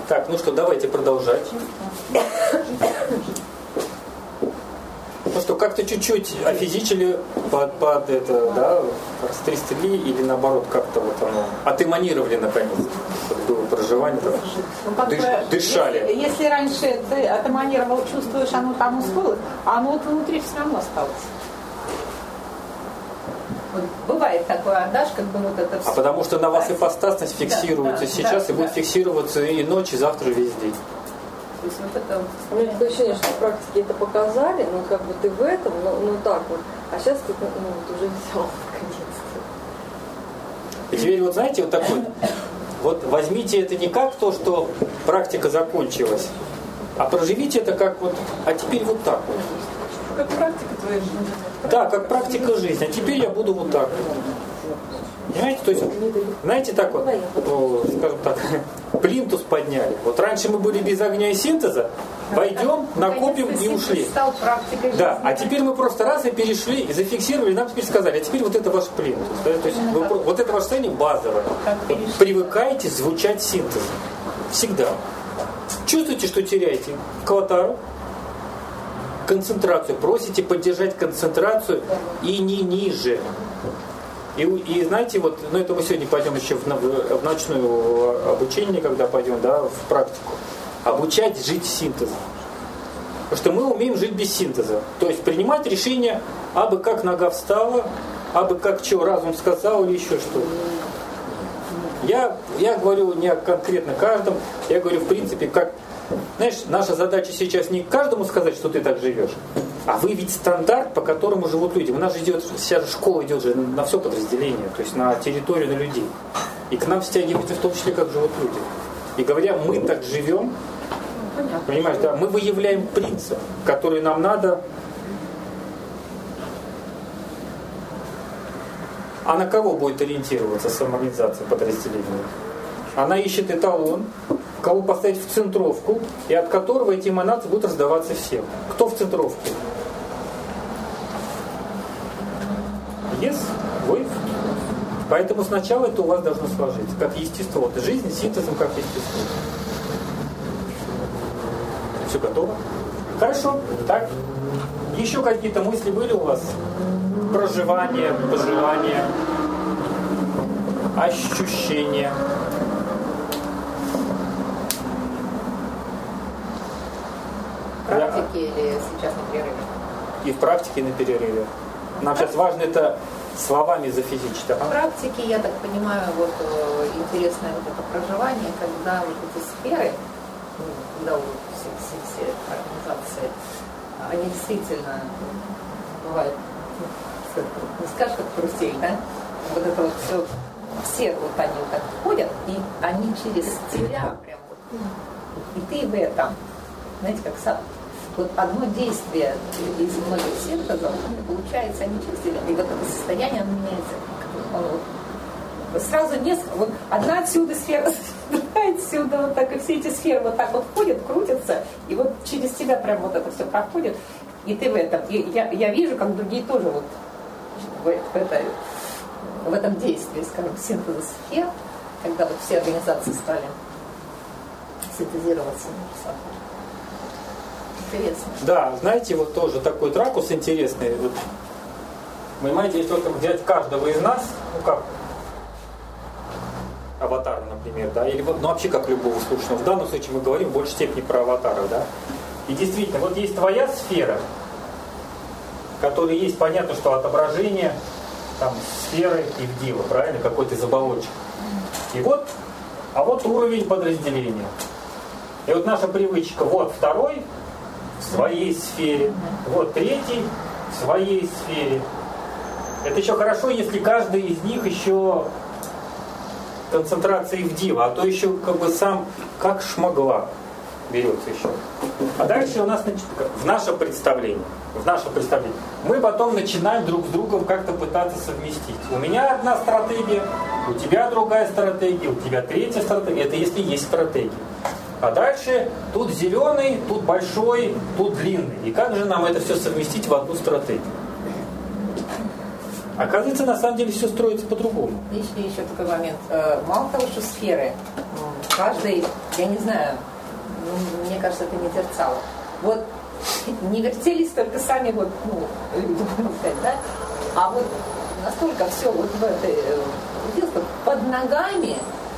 Так, ну что, давайте продолжать. Ну что, как-то чуть-чуть офизичили под это, да, растрясли или наоборот как-то вот оно отэманировали наконец, чтобы было проживание, там, дышали. Если раньше ты отэманировал, чувствуешь, оно там усвоилось, а оно вот внутри все равно осталось. Вот бывает такое, отдашь, как бы вот это все. А потому что на вас ипостасность фиксируется сейчас и будет фиксироваться и ночь, и завтра, и весь день. То есть вот это... У меня такое ощущение, что практики это показали, ну как бы ты в этом, ну так вот, а сейчас ты вот уже взял наконец-то. И теперь вот знаете, вот такой, вот возьмите это не как то, что практика закончилась, а проживите это как вот, а теперь вот так вот. Как практика твоей жизни. Да, как практика жизни, а теперь я буду вот так. Понимаете, то есть, знаете, так вот, скажем так, плинтус подняли. Вот раньше мы были без огня и синтеза, войдем, накопим и ушли. Да, а теперь мы просто раз и перешли, и зафиксировали, нам теперь сказали, а теперь вот это ваш плинтус. Да? То есть вот это ваше состояние базовое. Вот, привыкайте звучать синтезом. Всегда. Чувствуете, что теряете каватару, концентрацию, просите поддержать концентрацию и не ниже. И знаете, вот, ну это мы сегодня пойдем еще в ночное обучение, когда пойдем, да, в практику. Обучать жить синтезом. Потому что мы умеем жить без синтеза. То есть принимать решение, абы как нога встала, абы как что разум сказал или еще что-то. Я говорю не конкретно каждому, я говорю в принципе, как, знаешь, наша задача сейчас не каждому сказать, что ты так живешь, а выявить стандарт, по которому живут люди. У нас же идет, сейчас школа идет же на все подразделение, то есть на территорию, на людей. И к нам стягивается в том числе, как живут люди. И говоря, мы так живем, понимаешь, да, мы выявляем принцип, который нам надо. А на кого будет ориентироваться самоорганизация подразделения? Она ищет эталон, кого поставить в центровку, и от которого эти эманации будут раздаваться всем. Кто в центровке? Yes, wave. Поэтому сначала это у вас должно сложиться, как естество. Вот жизнь синтезом как естество. Все готово? Хорошо. Так. Еще какие-то мысли были у вас? Проживание, пожелания, ощущения. Практики или сейчас на перерыве? И в практике, и на перерыве. Нам сейчас важно это словами зафизичить. В практике, я так понимаю, вот интересное вот это проживание, когда вот эти сферы, когда вот все организации, они действительно бывают, не скажешь, как карусель, да? Вот это вот все вот они вот так ходят, и они через тебя прям вот, и ты в этом, знаете, как сам. Вот одно действие из многих синтезов, получается, они через тебя, и вот это состояние, оно меняется. Вот, сразу несколько, вот одна отсюда сфера, другая отсюда, вот так, и все эти сферы вот так вот ходят, крутятся, и вот через тебя прям вот это все проходит, и ты в этом. И я вижу, как другие тоже вот в этом действии, скажем, синтеза сфер, когда вот все организации стали синтезироваться между собой. Интересно. Да, знаете, вот тоже такой ракурс интересный. Вот, понимаете, если вот взять каждого из нас, ну как аватара, например, да, или вот, ну вообще как любого слушного. В данном случае мы говорим в большей степени про аватаров, да. И действительно, вот есть твоя сфера, которая есть, понятно, что отображение там сферы и вдива, правильно, какой-то заболочек. И вот, а вот уровень подразделения. И вот наша привычка, вот второй в своей сфере, вот третий в своей сфере. Это еще хорошо, если каждый из них еще концентрацией вдива, а то еще как бы сам как шмагла берется еще. А дальше у нас в нашем представлении, мы потом начинаем друг с другом как-то пытаться совместить. У меня одна стратегия, у тебя другая стратегия, у тебя третья стратегия. Это если есть стратегия. А дальше тут зеленый, тут большой, тут длинный. И как же нам это все совместить в одну стратегию? Оказывается, на самом деле все строится по-другому. Еще такой момент. Мало того, что сферы, каждый, я не знаю, мне кажется, это не зерцало. Вот не вертелись только сами вот, люди, можно сказать, да? А вот настолько все вот в этой, под ногами,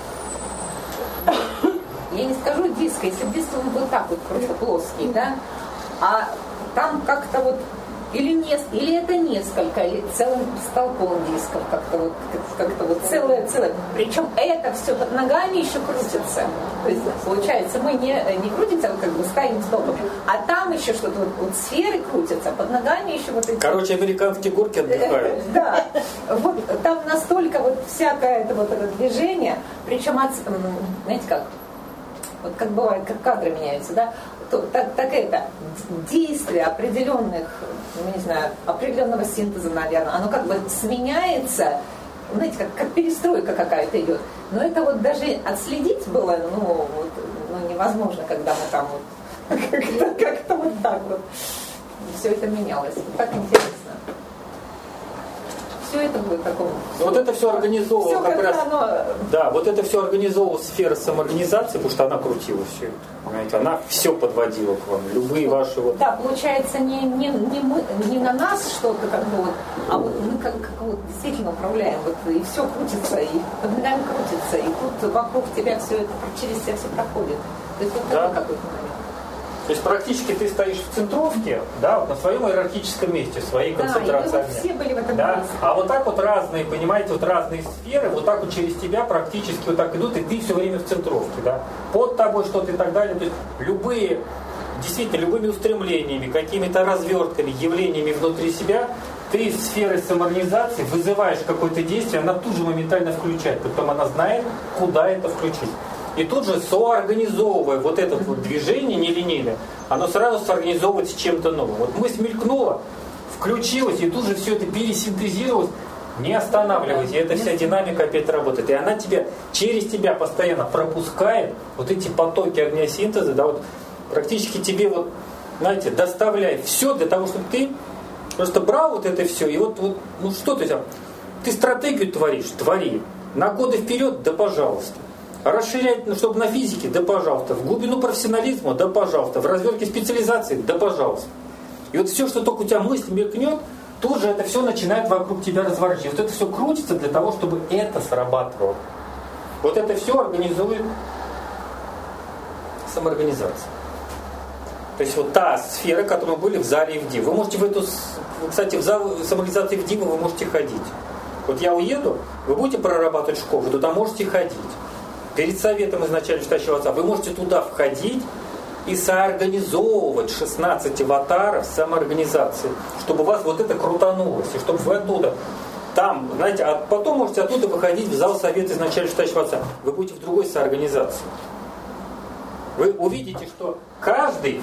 я не скажу диск, если диск он был так вот просто плоский, да? А там как-то вот или это несколько, или целым столпом дисков, как-то вот целое. Причем это все под ногами еще крутится. То есть, получается, мы не крутимся, вот как бы стоим столбом, а там еще что-то, вот сферы крутятся, под ногами еще вот эти... Короче, американские горки отдыхают. Да. Вот там настолько вот всякое это вот это движение, причем, знаете как, вот как бывает, как кадры меняются, да, так это действие определенных, не знаю, определенного синтеза, наверное, оно как бы сменяется, знаете, как перестройка какая-то идет. Но это вот даже отследить было, невозможно, когда мы там вот как-то вот так вот все это менялось. Так интересно. Все это будет таком. Вот это все организовывало как раз. Да, вот это все организовывала сфера самоорганизации, потому что она крутила все это. Понимаете, она все подводила к вам, любые ваши вот. Да, получается, не на нас что-то как бы вот, а вот мы как вот действительно управляем, вот и все крутится, и под ногами крутится, и тут вокруг тебя все это через тебя все проходит. То есть вот такой какой-то момент. То есть практически ты стоишь в центровке, да, вот на своем иерархическом месте, в своей концентрации огня. Все были в этом да? месте. А вот так вот разные, понимаете, вот разные сферы, вот так вот через тебя практически вот так идут, и ты все время в центровке, да. Под тобой что-то и так далее. То есть любые, действительно, любыми устремлениями, какими-то развертками, явлениями внутри себя, ты в сфере самоорганизации вызываешь какое-то действие, она тут же моментально включает, потом она знает, куда это включить. И тут же соорганизовывая вот это вот движение нелинейное, оно сразу соорганизовывается с чем-то новым. Вот мысль мелькнула, включилась, и тут же все это пересинтезировалось, не останавливаясь. И эта вся динамика опять работает. И она тебя, через тебя постоянно пропускает вот эти потоки огнесинтеза, да, вот практически тебе вот, знаете, доставляет все для того, чтобы ты просто брал вот это все, и вот ну что ты там, ты стратегию творишь, твори. На годы вперед, да пожалуйста. Расширять, чтобы на физике, да пожалуйста. В глубину профессионализма, да пожалуйста. В развертке специализации, да пожалуйста. И вот все, что только у тебя мысль мелькнет, тут же это все начинает вокруг тебя разворачиваться. Вот это все крутится для того, чтобы это срабатывало. Вот это все организует самоорганизация. То есть вот та сфера, которую были в зале ИВДИ. Вы можете кстати, в зал самоорганизации ИВДИ вы можете ходить. Вот я уеду, вы будете прорабатывать школу, вы туда можете ходить. Перед советом изначально читающего отца вы можете туда входить и соорганизовывать 16 аватаров самоорганизации, чтобы у вас вот это крутанулось, и чтобы вы оттуда, там, знаете, а потом можете оттуда выходить в зал совета изначально читающего отца. Вы будете в другой соорганизации. Вы увидите, что каждый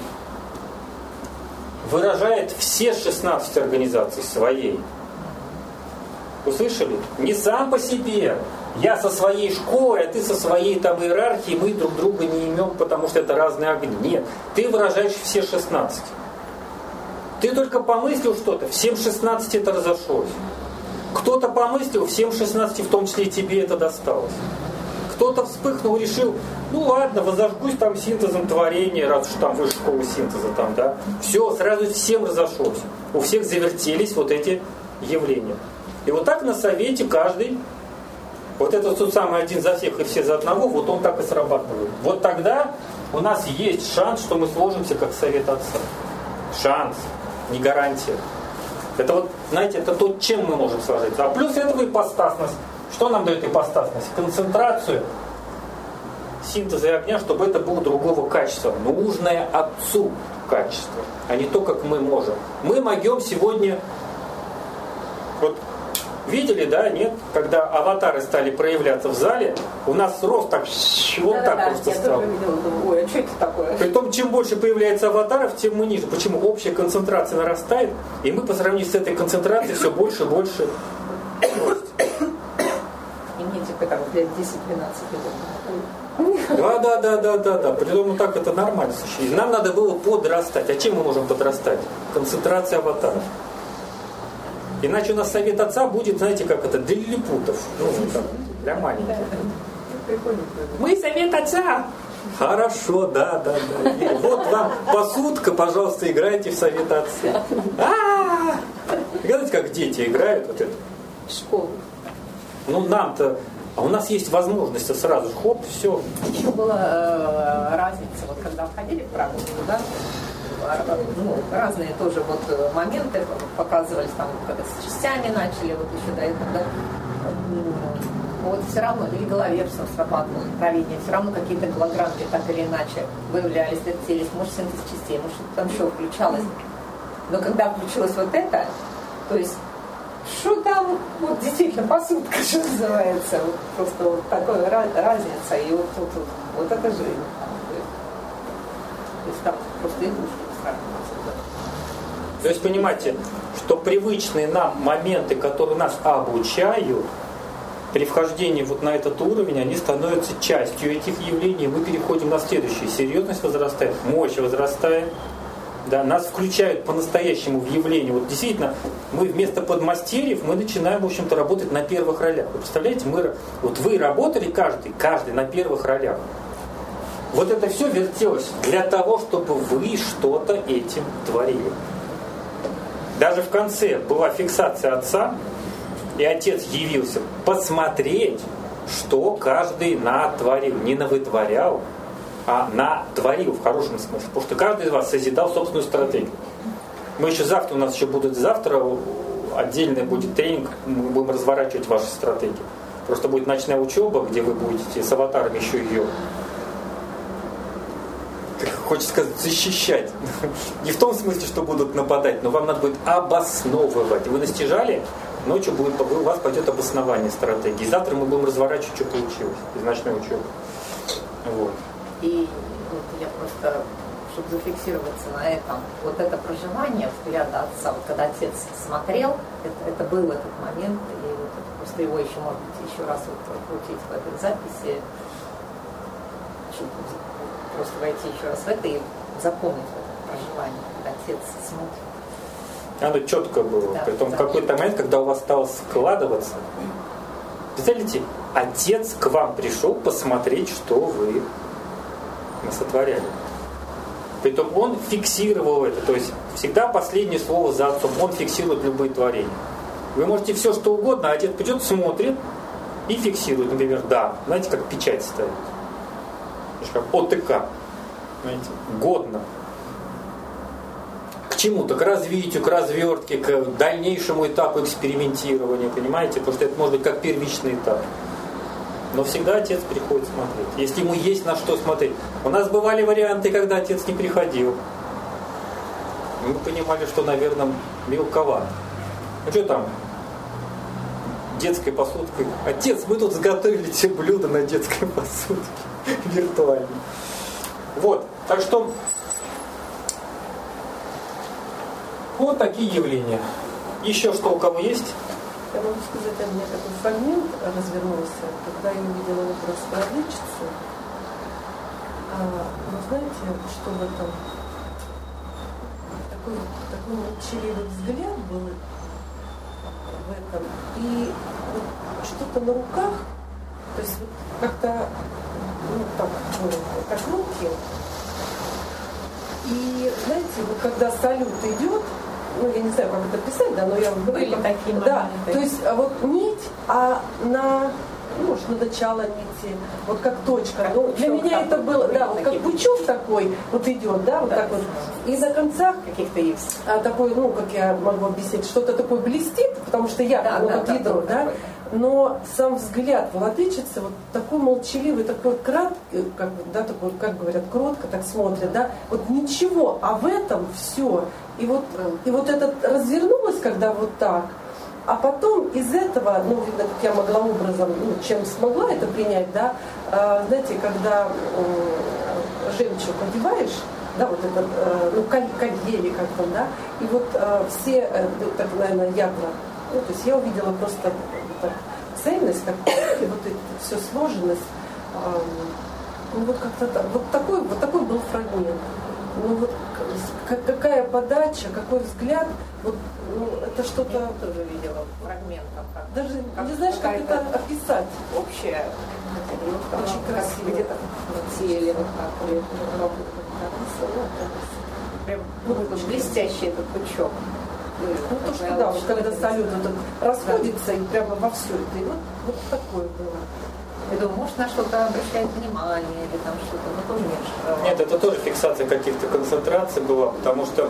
выражает все 16 организаций своей. Услышали? Не сам по себе. Я со своей школой, а ты со своей там иерархией, мы друг друга не имем, потому что это разные огни. Нет, ты выражаешь все 16. Ты только помыслил что-то, всем 16 это разошлось. Кто-то помыслил, всем 16, в том числе и тебе это досталось. Кто-то вспыхнул, решил, ну ладно, возожгусь там синтезом творения, раз уж там высшая школа синтеза там, да. Все, сразу всем разошлось. У всех завертелись вот эти явления. И вот так на совете каждый, вот этот тот самый один за всех и все за одного, вот он так и срабатывает. Вот тогда у нас есть шанс, что мы сложимся как совет отца. Шанс, не гарантия. Это вот, знаете, это то, чем мы можем сложиться. А плюс этого ипостасность. Что нам дает ипостасность? Концентрацию синтеза и огня, чтобы это было другого качества. Нужное отцу качество, а не то, как мы можем. Мы могем сегодня... Вот видели, да, нет? Когда аватары стали проявляться в зале, у нас рост так, вот так просто стал. Я тоже видела, думаю, ой, а что это такое? Притом, чем больше появляется аватаров, тем мы ниже. Почему? Общая концентрация нарастает, и мы по сравнению с этой концентрацией все больше и больше ростем. И мне типа там лет 10-12 лет. Да. Притом так это нормально. Слушай. Нам надо было подрастать. А чем мы можем подрастать? Концентрация аватаров. Иначе у нас совет отца будет, знаете, как это, для лилипутов. Ну, там, для маленьких. Мы совет отца! Хорошо, да. И вот вам посудка, пожалуйста, играйте в совет отца. Знаете, как дети играют вот это? Школу. Ну, нам-то... А у нас есть возможность сразу же, хоп, все. Еще была разница, вот когда входили в практику, да, разные тоже вот моменты показывались, там, когда с частями начали, вот еще до этого, да, вот все равно, или головерством срабатывало, правильнее, все равно какие-то голограммки так или иначе выявлялись, вертелись, может, синтез частей, может, что-то там еще включалось. Но когда включилось вот это, то есть что там, вот действительно посудка, что называется, вот просто вот такая разница, и вот это жизнь. То есть там просто игрушки сравниваются. То есть понимаете, что привычные нам моменты, которые нас обучают, при вхождении вот на этот уровень, они становятся частью этих явлений, мы переходим на следующее. Серьезность возрастает, мощь возрастает. Да, нас включают по-настоящему в явление. Вот действительно, мы вместо подмастерьев мы начинаем, в общем-то, работать на первых ролях. Вы представляете, вот вы работали каждый на первых ролях. Вот это все вертелось для того, чтобы вы что-то этим творили. Даже в конце была фиксация отца, и отец явился посмотреть, что каждый натворил. Не навытворял, а натворил в хорошем смысле. Потому что каждый из вас созидал собственную стратегию. Мы еще завтра, у нас еще будет отдельный будет тренинг, мы будем разворачивать ваши стратегии. Просто будет ночная учеба, где вы будете с аватарами еще ее, хочется сказать, защищать. Не в том смысле, что будут нападать, но вам надо будет обосновывать. Вы настижали, ночью у вас пойдет обоснование стратегии. Завтра мы будем разворачивать, что получилось из ночной учебы. Вот. И вот я просто, чтобы зафиксироваться на этом, вот это проживание взгляда отца, вот когда отец смотрел, это был этот момент, и вот это, просто его еще, может быть, еще раз вот крутить в этой записи, чтобы просто войти еще раз в это и запомнить это проживание, когда отец смотрит. Оно четко было. Да, Притом да. в какой-то момент, когда у вас стало складываться, представляете, отец к вам пришел посмотреть, что вы сотворяли. Притом он фиксировал это. То есть всегда последнее слово за отцом. Он фиксирует любые творения. Вы можете все что угодно, а отец придет, смотрит и фиксирует. Например, да. Знаете, как печать ставит. Как ОТК. Знаете, годно. К чему-то, к развитию, к развертке, к дальнейшему этапу экспериментирования. Понимаете? Потому что это может быть как первичный этап. Но всегда отец приходит смотреть. Если ему есть на что смотреть. У нас бывали варианты, когда отец не приходил. Мы понимали, что, наверное, мелковато. Ну что там? Детской посудкой. Отец, мы тут сготовили те блюда на детской посудке. Виртуально. Вот. Так что вот такие явления. Еще что у кого есть? Я могу сказать, у меня такой фрагмент развернулся, когда я увидела образ владычицы. Вы знаете, что в этом такой молчаливый взгляд был в этом. И вот что-то на руках, то есть вот как-то как руки. И знаете, вот когда салют идет, я не знаю, как это писать, да, но я были такие моменты. Да, то есть вот нить, может, на начало нити, вот как точка. Как но пучок, для меня это было, да, вот как пучок такой вот идет, да, вот так вот. И на концах каких-то есть. такой, как я могу объяснить, что-то такое блестит, потому что я, как ядро, да. Но сам взгляд владычицы вот такой молчаливый, такой краткий, такой, как говорят, кротко так смотрят, да, вот ничего, а в этом все. И вот это развернулось, когда вот так, а потом из этого, видно, как я могла образом, чем смогла это принять, да, знаете, когда жемчуг одеваешь, да, вот этот, колье или как там, да, и вот все, так, наверное, ядра, то есть я увидела просто цельность такую, и вот это все сложенность, вот как-то так, вот такой был фрагмент. ну вот какая подача, какой взгляд, вот ну, это что-то... Я тоже видела фрагментов. Даже не знаешь, как это описать. Общее. Очень красиво. Где-то в теле, вот так. Прям блестящий этот пучок. Ну то, что да, вот когда салют расходится и прямо во все это. И вот такое было. Я думаю, может, на что-то обращает внимание или там что-то, но тоже меньше. Нет, это тоже фиксация каких-то концентраций была, потому что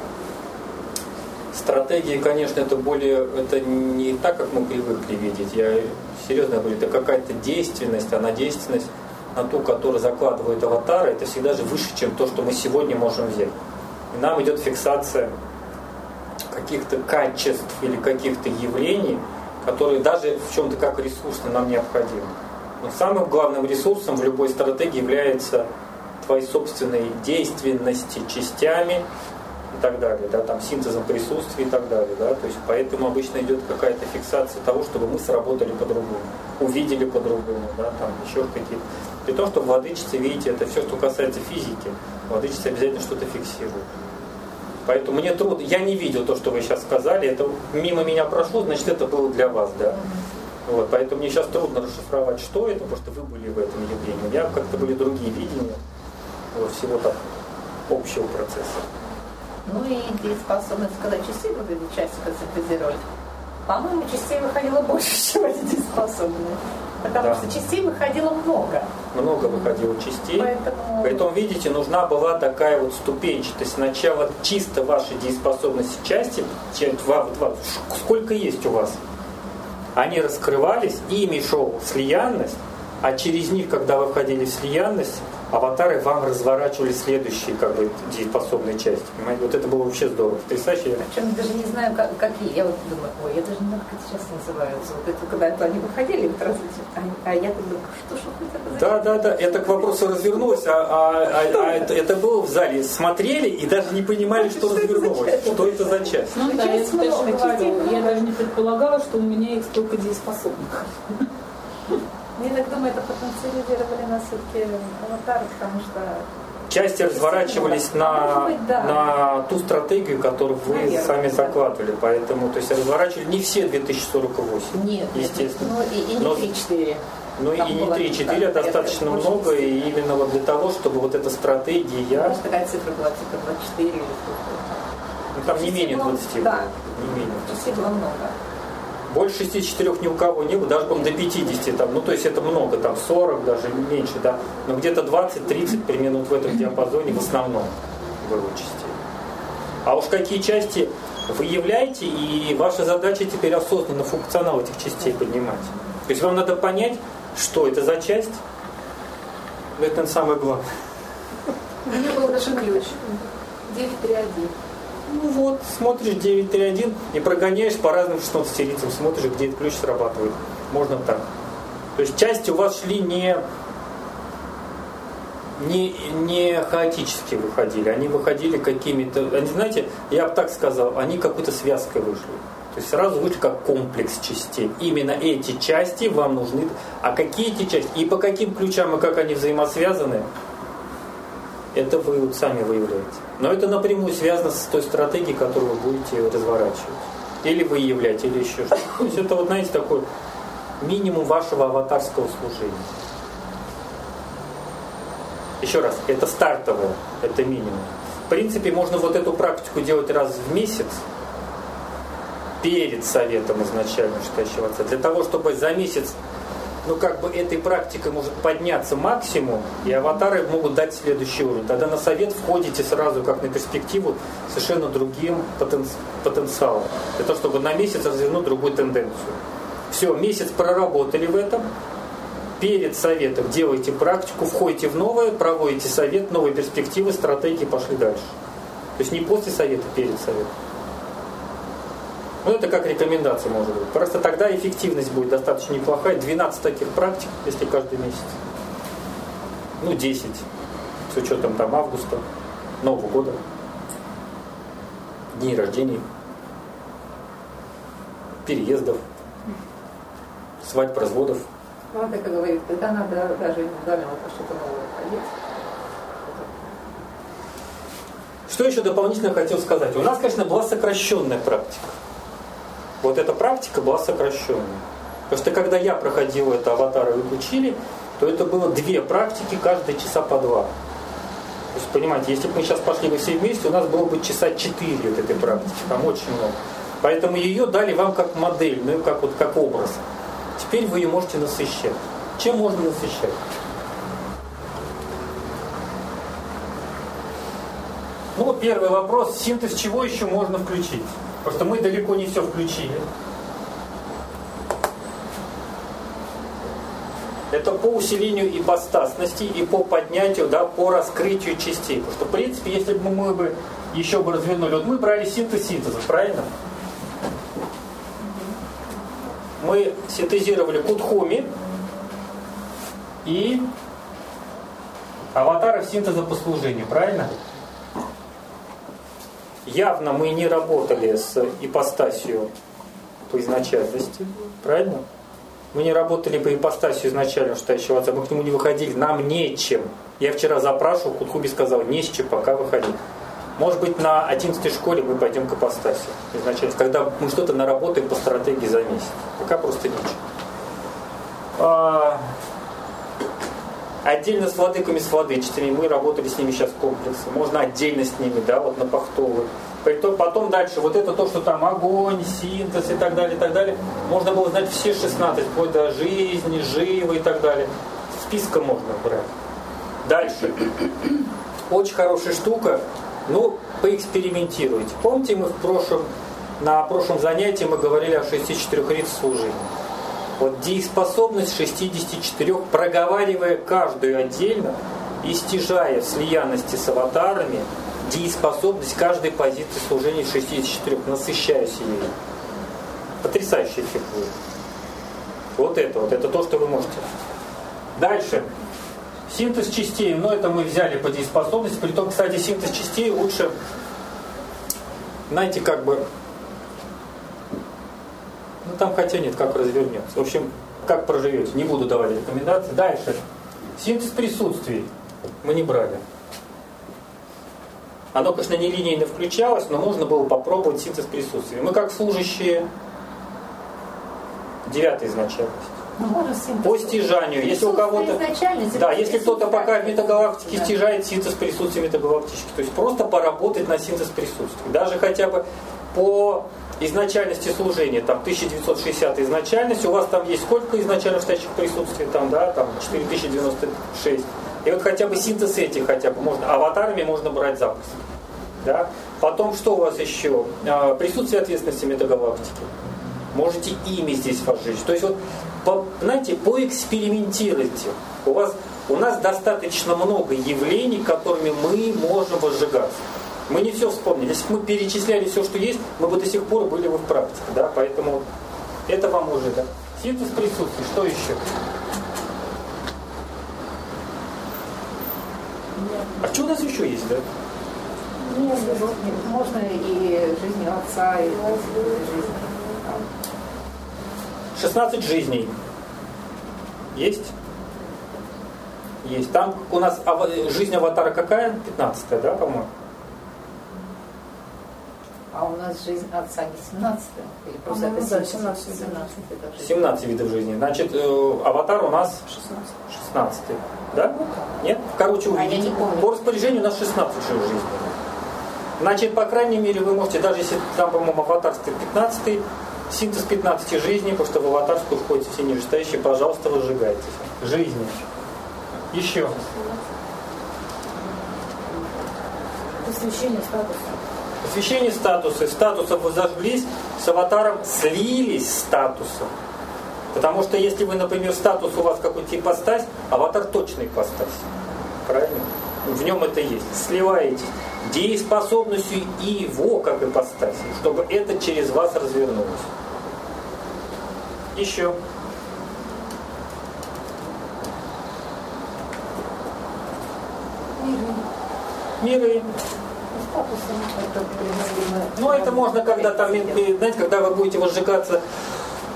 стратегии, конечно, это не так, как мы привыкли видеть. Я серьезно говорю, это какая-то действенность, а на действенность, на ту, которую закладывают аватары, это всегда же выше, чем то, что мы сегодня можем взять. И нам идет фиксация каких-то качеств или каких-то явлений, которые даже в чем-то как ресурсно нам необходимы. Но самым главным ресурсом в любой стратегии является твои собственные действенности частями и так далее, да, там синтезом присутствия и так далее, да, то есть поэтому обычно идет какая-то фиксация того, чтобы мы сработали по-другому, увидели по-другому, да, там еще какие-то. При том, что в владычице, видите, это все, что касается физики, владычица обязательно что-то фиксирует. Поэтому мне трудно, я не видел то, что вы сейчас сказали, это мимо меня прошло, значит это было для вас, да. Вот, поэтому мне сейчас трудно расшифровать, что это, потому что вы были в этом явлении. У меня как-то были другие видения всего так общего процесса. Ну и дееспособность, когда частей вот эти части концентрировали, по-моему, частей выходило больше, чем эти дееспособные. Потому что частей выходило много. Много выходило частей. Поэтому... Притом, видите, нужна была такая вот ступенчатость. Сначала чисто ваши дееспособности части, сколько есть у вас, они раскрывались, ими шел слиянность, а через них, когда вы входили в слиянность, аватары вам разворачивали следующие дееспособные части. Понимаете? Вот это было вообще здорово. Потрясающе. Причем даже не знаю, какие. Я вот думаю, я даже не знаю, как это сейчас называются. Вот это когда они выходили в развитие, а я так думаю, что это за... Да. Это к вопросу развернулось, это было в зале. Смотрели и даже не понимали, что развернулось. Что это за часть? Ну да, я тоже говорю. Я даже не предполагала, что у меня их столько дееспособных. Я так думаю, это потенциализировали нас все-таки аватары, потому что... Части разворачивались на ту стратегию, которую вы сами закладывали. Поэтому, то есть разворачивали не все 2048. Нет, естественно. И не 3-4. Ну и не 3-4, а достаточно много. И именно вот для того, чтобы вот эта стратегия... Может, такая цифра была типа 24 или что-то. Ну там не менее 20. Да. Не менее 20 было много. Больше 64 ни у кого не было, даже до 50 там, ну то есть это много, там 40, даже меньше, да, но где-то 20-30 примерно вот в этом диапазоне в основном было частей. А уж какие части вы являете, и ваша задача теперь осознанно функционал этих частей поднимать. То есть вам надо понять, что это за часть, это самое главное. У меня был даже ключ 931. Ну вот, смотришь 9.3.1 и прогоняешь по разным 16-рицам, смотришь, где этот ключ срабатывает. Можно так. То есть части у вас шли не хаотически выходили, они выходили какими-то, они, знаете, я бы так сказал, они какой-то связкой вышли. То есть сразу вышли как комплекс частей. Именно эти части вам нужны. А какие эти части и по каким ключам и как они взаимосвязаны, это вы вот сами выявляете. Но это напрямую связано с той стратегией, которую вы будете разворачивать. Или выявлять, или еще что-то. То есть это вот, знаете, такой минимум вашего аватарского служения. Еще раз, это стартовое, это минимум. В принципе, можно вот эту практику делать раз в месяц, перед советом изначально Вышестоящего Отца, для того, чтобы за месяц этой практикой может подняться максимум, и аватары могут дать следующий уровень. Тогда на совет входите сразу, как на перспективу, совершенно другим потенциалом. Для того, чтобы на месяц развернуть другую тенденцию. Все, месяц проработали в этом, перед советом делаете практику, входите в новое, проводите совет, новые перспективы, стратегии, пошли дальше. То есть не после совета, перед советом. Это как рекомендация может быть. Просто тогда эффективность будет достаточно неплохая. 12 таких практик, если каждый месяц. 10. С учетом августа, Нового года, дней рождений, переездов, свадьб, разводов. Мама так и говорит, когда надо даже индивидуально что-то новое ходить. Что еще дополнительно хотел сказать? У нас, конечно, была сокращенная практика. Вот эта практика была сокращенная. Потому что когда я проходил это аватары вы учили, то это было 2 практики, каждые часа по 2. То есть, понимаете, если бы мы сейчас пошли бы все вместе, у нас было бы часа 4 вот этой практики, там очень много. Поэтому ее дали вам как модель, ну и как образ. Теперь вы ее можете насыщать. Чем можно насыщать? Ну, первый вопрос, синтез чего еще можно включить? Потому что мы далеко не все включили. Это по усилению ипостасности и по поднятию, да, по раскрытию частей. Потому что, в принципе, если бы мы бы еще бы развернули, вот мы брали синтез синтеза, правильно? Мы синтезировали Кудхуми и аватаров синтеза по служению, правильно? Явно мы не работали с ипостасью по изначальности, правильно? Мы не работали по ипостасию изначально, считающего отца, мы к нему не выходили, нам нечем. Я вчера запрашивал, Кудхуми сказал, не с чем пока выходить. Может быть, на 11-й школе мы пойдем к ипостаси изначально, когда мы что-то наработаем по стратегии за месяц. Пока просто нечем. Отдельно с владыками, с владычицами, мы работали с ними сейчас в комплексе. Можно отдельно с ними, да, вот на Пахтовы. Потом дальше, вот это то, что там огонь, синтез и так далее, можно было знать все 16, вплоть до жизни, живы и так далее. Списком можно брать. Дальше. Очень хорошая штука, ну, поэкспериментируйте. Помните, мы на прошлом занятии мы говорили о 64 ритах служения. Вот дееспособность 64, проговаривая каждую отдельно и стяжая в слиянности с аватарами, дееспособность каждой позиции служения 64, насыщаясь ею. Потрясающий эффект будет. Вот это то, что вы можете. Дальше. Синтез частей, но это мы взяли по дееспособности. Притом, кстати, синтез частей лучше, знаете, как бы, ну там хотя нет, как развернется. В общем, как проживете, не буду давать рекомендации. Дальше. Синтез присутствий мы не брали. Оно, конечно, не линейно включалось, но можно было попробовать синтез присутствия. Мы как служащие 9-й изначальности. По стяжанию. Если у кого-то, да, если кто-то пока в метагалактике стяжает синтез присутствия метагалактически, то есть просто поработать на синтез присутствия. Даже хотя бы по изначальности служения, там 1960 изначальность, у вас там есть сколько изначально стоящих присутствий, там, да, там 4096. И вот хотя бы синтез этих хотя бы можно, аватарами можно брать запросто. Да? Потом что у вас еще? Присутствие ответственности метагалактики. Можете ими здесь возжечь. То есть вот, знаете, поэкспериментируйте. У нас достаточно много явлений, которыми мы можем возжигаться. Мы не все вспомнили. Если бы мы перечисляли все, что есть, мы бы до сих пор были бы в практике. Да? Поэтому это вам уже, да. Синтез присутствия. Что еще? А что у нас еще есть, да? Нет, можно и жизнь отца, и жизнь. 16 жизней. Есть? Есть. Там у нас жизнь аватара какая? 15-я, да, по-моему? А у нас жизнь отца не 17-я? Или просто это 17 17 видов жизни. Значит, аватар у нас 16-й. Да? Нет? Короче, увидите. По распоряжению у нас 16 жизней. Значит, по крайней мере, вы можете, даже если там, по-моему, аватарский 15-й, синтез 15 жизней, потому что в аватарскую входят все нижестоящие, пожалуйста, возжигайтесь. Жизни. Еще. Посвящение статуса. Посвящение статуса. Статусов вы зажглись, с аватаром слились статусом. Потому что если вы, например, статус у вас какой-то ипостась, аватар точно ипостась. Правильно? В нем это есть. Сливаетесь дееспособностью и его как ипостась, чтобы это через вас развернулось. Еще. Миры. Ну, это можно, когда там, знаете, когда вы будете возжигаться,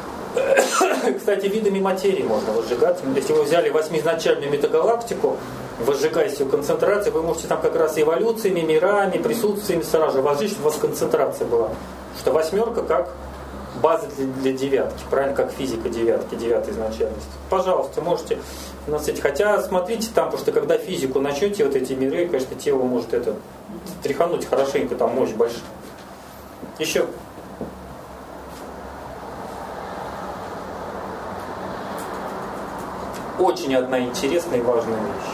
кстати, видами материи можно возжигаться. Если вы взяли 8-изначальную метагалактику, возжигаясь ее концентрацией, вы можете там как раз эволюциями, мирами, присутствиями сразу же возжечь, чтобы у вас концентрация была. Что 8 как база для 9, правильно, как физика 9 изначальности. Пожалуйста, можете насытить. Хотя смотрите там, потому что когда физику начнете, вот эти миры, конечно, тело может это тряхануть хорошенько, там мощь большая. Еще. Очень одна интересная и важная вещь.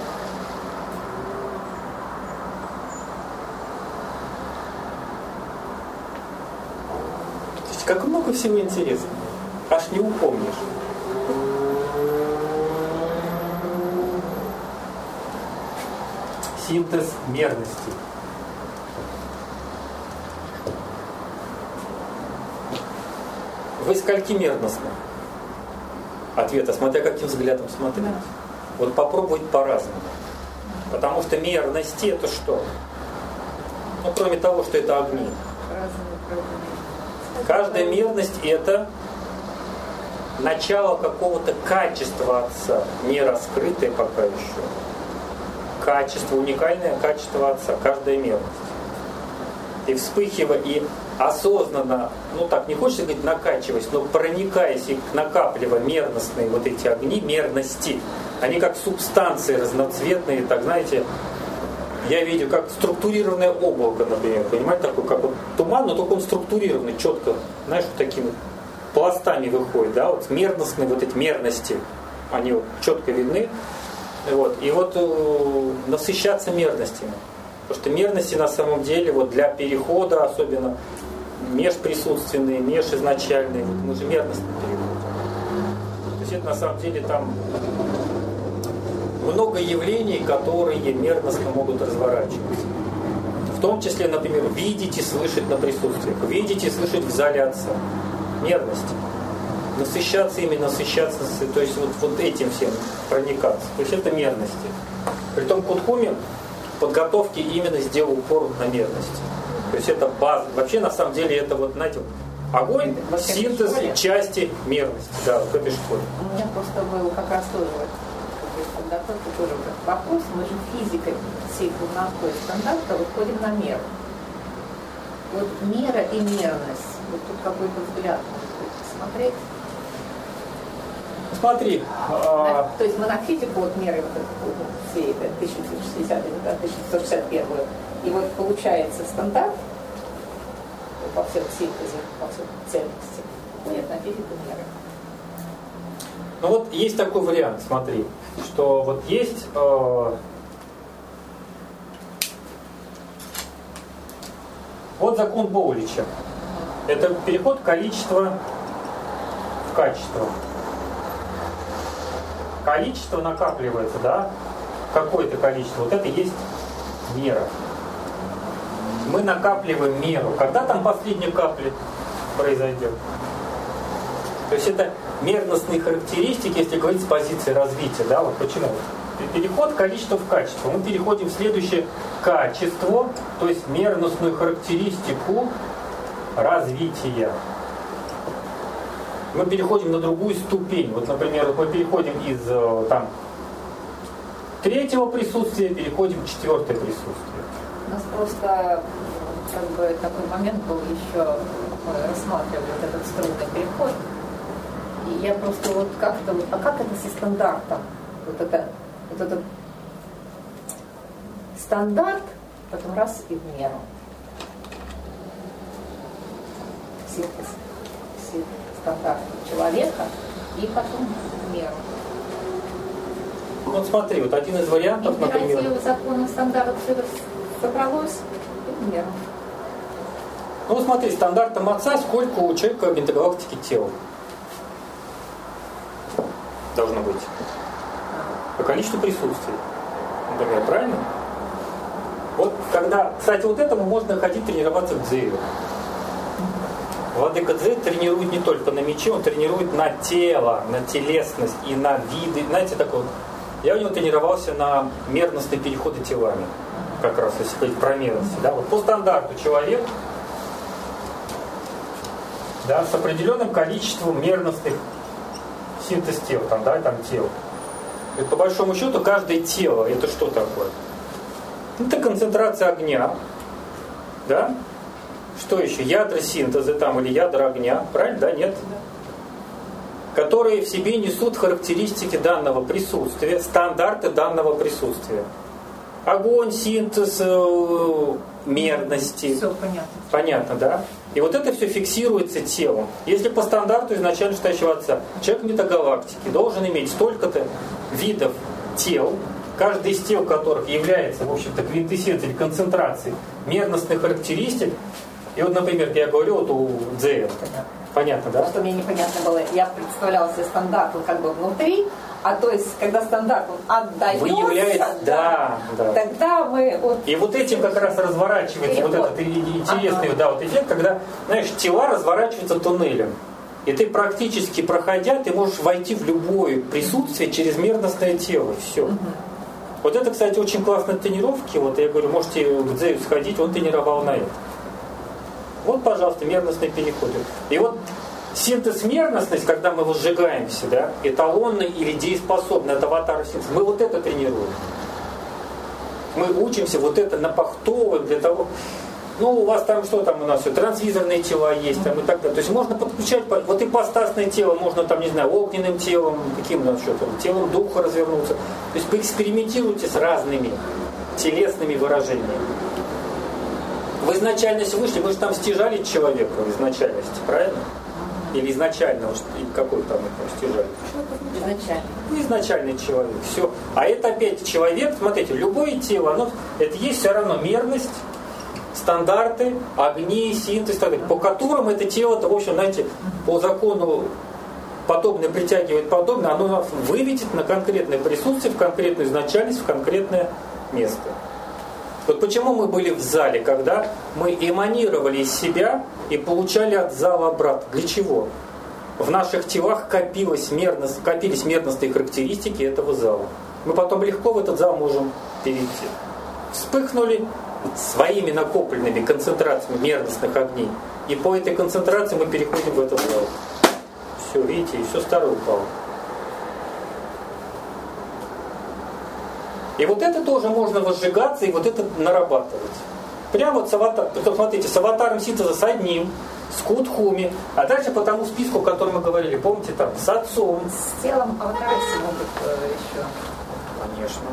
Как много всего интересного. Аж не упомнишь. Синтез мерности. Вы скольки мерностны? Ответа, смотря каким взглядом смотреть. Вот попробовать по-разному. Потому что мерности это что? Ну, кроме того, что это огни. Каждая мерность это начало какого-то качества Отца, не раскрытое пока еще. Качество, уникальное качество Отца, каждая мерность. И вспыхивая, и осознанно, ну так, не хочется говорить накачиваясь, но проникаясь и накапливая мерностные вот эти огни, мерности, они как субстанции разноцветные, так знаете, я видел как структурированное облако, например, понимаете, такой как вот туман, но только он структурированный, четко, знаешь, вот такими пластами выходит, да, вот мерностные вот эти мерности, они вот четко видны, вот, и вот насыщаться мерностями, потому что мерности на самом деле вот для перехода, особенно межприсутственные, межизначальные, вот мы же мерностно переходим, то есть это на самом деле там много явлений, которые мерностно могут разворачиваться. В том числе, например, видеть и слышать на присутствиях, видеть и слышать в зале Отца. Мерность. Насыщаться ими, насыщаться, то есть вот этим всем проникаться. То есть это мерности. Притом Кутхуми в подготовке именно сделал упор на мерности. То есть это база. Вообще, на самом деле, это вот, знаете, огонь, синтез части мерности. Да, в этой школе. У меня просто был как раз тоже подготовка тоже вопрос. Мы же физикой всей полнотой стандарта выходим на меру. Вот мера и мерность. Вот тут какой-то взгляд смотреть. Смотри. То есть мы на физику вот меры вот всей этой 1961 и вот получается стандарт по всем синтезе, по всем цельности. Нет, на физику меры. Ну вот есть такой вариант, смотри, что вот есть вот закон Боулича. Это переход количества в качество. Количество накапливается, да? Какое-то количество. Вот это есть мера. Мы накапливаем меру. Когда там последняя капля произойдет? То есть это мерностные характеристики, если говорить с позиции развития, да, вот почему? Переход количества в качество. Мы переходим в следующее качество, то есть мерностную характеристику развития. Мы переходим на другую ступень. Вот, например, мы переходим из там, 3-го присутствия, переходим в 4-е присутствие. У нас просто как бы такой момент был еще, мы рассматривали вот этот струнный переход. И я просто вот как-то, а как это со стандартом? Вот это стандарт, потом раз и в меру. Синтез стандарта человека и потом в меру. Вот смотри, вот один из вариантов, например... Императивы закона стандарта все это собралось и в меру. Ну вот смотри, стандартом Отца сколько у человека в генегалактике тел должно быть? По количеству присутствий. Например, правильно? Вот когда, кстати, вот этому можно ходить тренироваться в дзею. Владыка Дзей тренирует не только на мече, он тренирует на тело, на телесность и на виды. Знаете, такой вот. Я у него тренировался на мерностные переходы телами. Как раз, если говорить про мерности. Да? Вот по стандарту человек, да, с определенным количеством мерностных синтез тел, там, да, там тел. Ведь по большому счету каждое тело это что такое? Это концентрация огня. Да? Что еще? Ядра синтеза там или ядра огня. Правильно? Да? Нет? Которые в себе несут характеристики данного присутствия, стандарты данного присутствия. Огонь, синтез, мерности. Все понятно. Понятно, да? И вот это все фиксируется телом. Если по стандарту изначально стоящего отца, человек метагалактики должен иметь столько-то видов тел, каждый из тел которых является, в общем-то, квинтэссенцией или концентрацией мерностных характеристик. И вот, например, я говорю вот у Дзея. Понятно, да? Что мне непонятно было, я представляла себе стандарт вот как бы внутри, а то есть, когда стандарт он отдается, выявляется, да. Тогда мы... Вот, и вот этим как раз разворачивается вот этот интересный вот эффект, когда, знаешь, тела разворачиваются туннелем. И ты практически проходя, ты можешь войти в любое присутствие через мерностное тело. Все. Вот это, кстати, очень классные тренировки. Вот я говорю, можете к Дзею сходить, он тренировал на это. Вот, пожалуйста, мерностные переходы. И вот синтез мерностность, когда мы возжигаемся, да, эталонный или дееспособный от аватара синтез, мы вот это тренируем. Мы учимся вот это напахтовывать для того, у вас там что там у нас все, трансвизорные тела есть там и так далее. То есть можно подключать, вот ипостасное тело можно там, не знаю, огненным телом, каким у нас что-то, телом духа развернуться. То есть поэкспериментируйте с разными телесными выражениями. В изначальности вышли, вы же там стяжали человека в изначальности, правильно? Или изначально, какой там стяжали? Изначально. Изначальный человек, все. А это опять человек, смотрите, любое тело, это есть все равно мерность, стандарты, огни, синтез, так далее, по которым это тело-то, в общем, знаете, по закону подобное притягивает подобное, оно нас выведет на конкретное присутствие, в конкретную изначальность, в конкретное место. Вот почему мы были в зале, когда мы эманировали из себя и получали от зала обратно. Для чего? В наших телах копились мерностные характеристики этого зала. Мы потом легко в этот зал можем перейти. Вспыхнули своими накопленными концентрациями мерностных огней. И по этой концентрации мы переходим в этот зал. Все, видите, и все старое упало. И вот это тоже можно возжигаться и вот это нарабатывать. Прямо вот с аватаром, смотрите, с аватаром синтеза с одним, с Кутхуми, а дальше по тому списку, о котором мы говорили, помните, там, с отцом. С телом аватара могут еще. Конечно.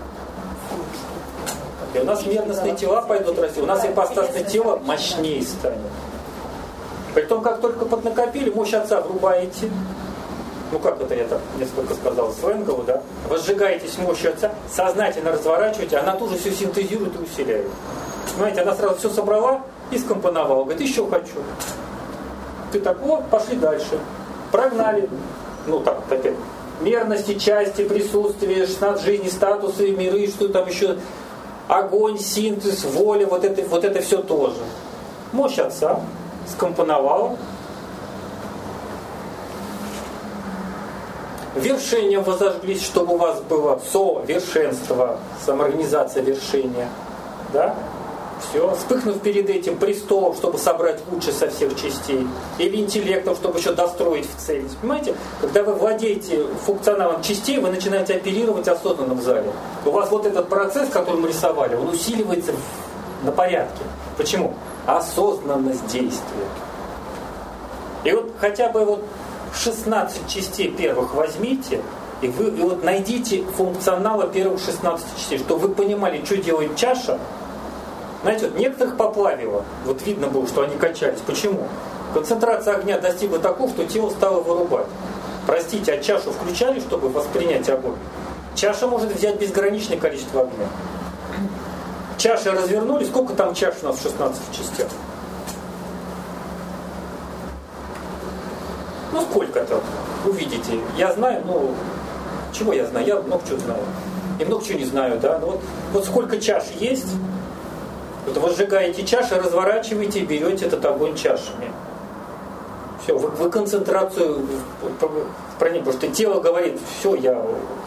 И у нас мерностные тела пойдут расти, у нас ипостасное тело мощнее станет. Притом, как только поднакопили, мощь отца врубаете. Как это я так несколько сказал, сленгово, да? Возжигаетесь мощью отца, сознательно разворачиваете, она тут же все синтезирует и усиляет. Понимаете, она сразу все собрала и скомпоновала. Говорит, еще хочу. Ты так, пошли дальше. Прогнали. Опять. Мерности, части, присутствие, 16 жизней, статусы, миры, что там еще. Огонь, синтез, воля, вот это все тоже. Мощь отца скомпоновала. Вершением возожглись, чтобы у вас было совершенство, самоорганизация вершения. Да? Все. Вспыхнув перед этим престолом, чтобы собрать лучше со всех частей. Или интеллектом, чтобы еще достроить в цель. Понимаете? Когда вы владеете функционалом частей, вы начинаете оперировать осознанно в зале. У вас вот этот процесс, который мы рисовали, он усиливается на порядке. Почему? Осознанность действия. И вот хотя бы 16 частей первых возьмите, и вот найдите функционала первых 16 частей, чтобы вы понимали, что делает чаша. Знаете, некоторых поплавило. Видно было, что они качались. Почему? Концентрация огня достигла такого, что тело стало вырубать. Простите, а чашу включали, чтобы воспринять огонь? Чаша может взять безграничное количество огня. Чаши развернули. Сколько там чаш у нас в 16 частях? Сколько-то, увидите. Я знаю, чего я знаю? Я много чего знаю. И много чего не знаю, да. Вот сколько чаш есть, возжигаете чаши, разворачиваете и берете этот огонь чашами. Все, вы концентрацию проникли, потому что тело говорит, все, я...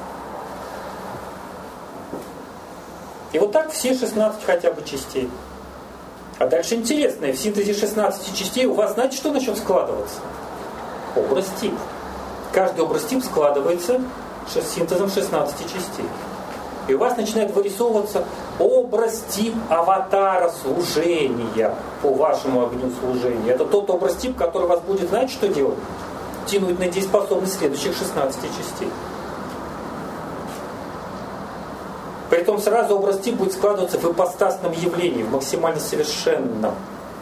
И вот так все 16 хотя бы частей. А дальше интересное, в синтезе 16 частей у вас, знаете, что начнет складываться? Образ-тип. Каждый образ-тип складывается, синтезом 16 частей. И у вас начинает вырисовываться образ, тип аватара служения по вашему огню служения. Это тот образ, тип, который вас будет, знаете, что делать? Тянуть на дееспособность следующих 16 частей. Притом сразу образ, тип будет складываться в ипостасном явлении, в максимально совершенном.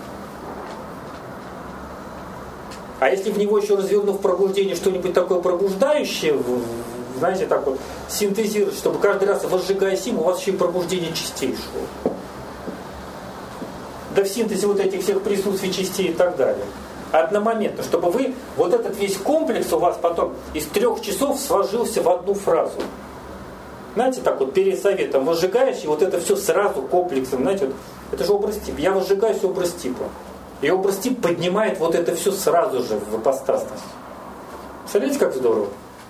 А если в него еще развернув пробуждение что-нибудь такое пробуждающее, знаете, так вот, синтезировать, чтобы каждый раз, возжигая сим, у вас еще и пробуждение частей шло. Да в синтезе вот этих всех присутствий частей и так далее. Одномоментно, чтобы вы, вот этот весь комплекс у вас потом из 3 часов сложился в одну фразу. Знаете, так вот, перед советом возжигаешь, и вот это все сразу комплексом, знаете, вот, это же образ типа. Я возжигаюсь образ типа. И образ тип поднимает вот это все сразу же в ипостасность. Представляете, как здорово?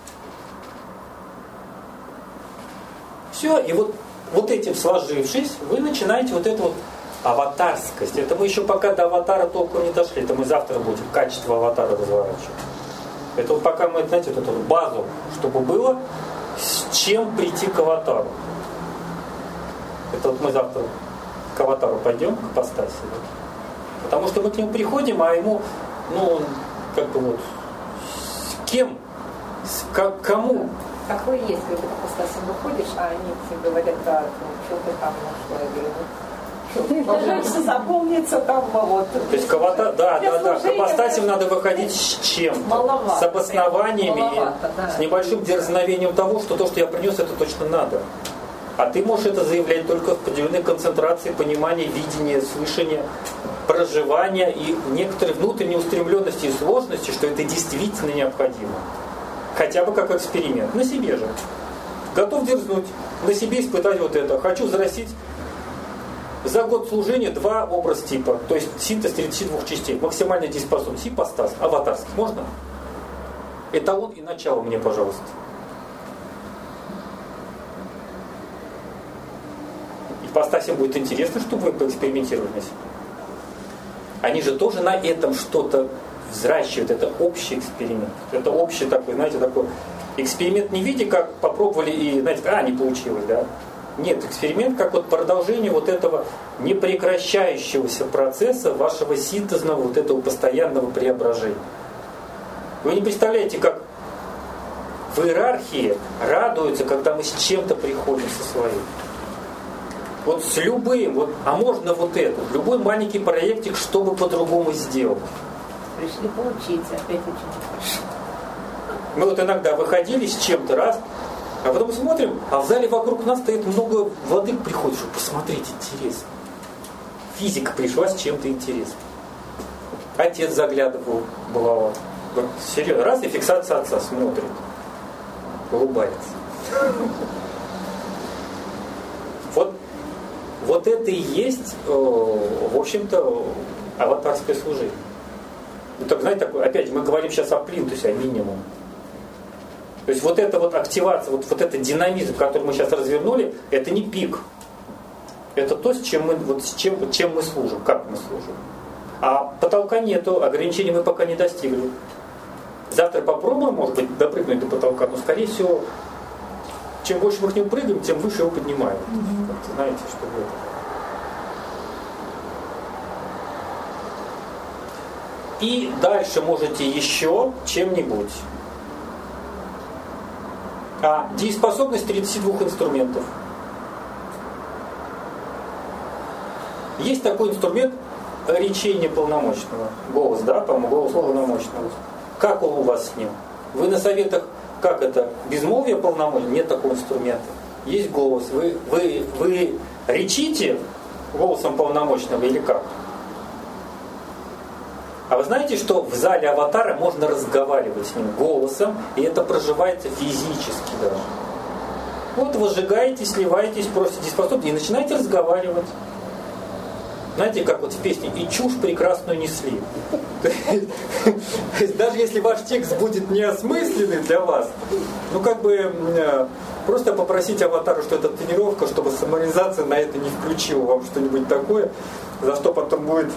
Все, и вот этим сложившись, вы начинаете вот эту вот аватарскость. Это мы еще пока до аватара толком не дошли. Это мы завтра будем качество аватара разворачивать. Это вот пока мы, знаете, вот эту базу, чтобы было, с чем прийти к аватару. Это вот мы завтра к аватару пойдем, к ипостаси. Да? Потому что мы к нему приходим, а ему, ну, как бы вот, с кем, кому. Какой есть, когда в ипостаси выходишь, а они тебе говорят, да, ну, что ты там нашла, я говорю, должен запомниться там вот. То есть к аватару, да, к ипостасям надо выходить с чем? Маловато, с обоснованиями, да. с небольшим дерзновением того, что то, что я принес, это точно надо. А ты можешь это заявлять только в определенной концентрации, понимания, видения, слышания, проживания и некоторой внутренней устремленности и сложности, что это действительно необходимо. Хотя бы как эксперимент. На себе же. Готов дерзнуть, на себе испытать вот это. Хочу зарастить за год служения 2 образ типа. То есть синтез 32 частей. Максимальная дееспособность. Ипостас. Аватарский. Можно? Эталон и начало мне, пожалуйста. Ипостасям будет интересно, чтобы вы поэкспериментировали на себе. Они же тоже на этом что-то взращивают. Это общий эксперимент. Это общий такой, знаете, такой эксперимент не в виде, как попробовали и, знаете, не получилось, да? Нет, эксперимент как вот продолжение вот этого непрекращающегося процесса вашего синтезного, вот этого постоянного преображения. Вы не представляете, как в иерархии радуются, когда мы с чем-то приходим со своим. Вот с любым, вот, а можно вот это, любой маленький проектик, чтобы по-другому сделать. Пришли поучиться, опять очень хорошо. Мы вот иногда выходили с чем-то раз, а потом смотрим, а в зале вокруг нас стоит много владык приходит, чтобы посмотреть, интересно. Физика пришла с чем-то интересным. Отец заглядывал, бывало. Вот, серьезно, раз и фиксация отца смотрит, улыбается. Вот это и есть, в общем-то, аватарское служение. Ну, так, знаете, такое, опять мы говорим сейчас о плинтусе, о минимуме. То есть вот эта вот активация, вот этот динамизм, который мы сейчас развернули, это не пик. Это то, с чем мы служим, как мы служим. А потолка нету, ограничений мы пока не достигли. Завтра попробуем, может быть, допрыгнуть до потолка, но, скорее всего, чем больше мы к нему прыгаем, тем выше его поднимаем. Вот, знаете, что это. И дальше можете еще чем-нибудь. Дееспособность 32 инструментов. Есть такой инструмент речения полномочного. Голос, да, по-моему, голос полномочного. Как он у вас с ним? Вы на советах, как это, безмолвие полномочного? Нет такого инструмента. Есть голос. Вы речите голосом полномочного или как? А вы знаете, что в зале аватара можно разговаривать с ним голосом, и это проживается физически даже. Вот возжигаете, сливаетесь, просите дееспособность и начинаете разговаривать. Знаете, как вот в песне «И чушь прекрасную несли». Даже если ваш текст будет неосмысленный для вас, ну как бы просто попросите аватару, что это тренировка, чтобы самореализация на это не включила вам что-нибудь такое, за что потом будет...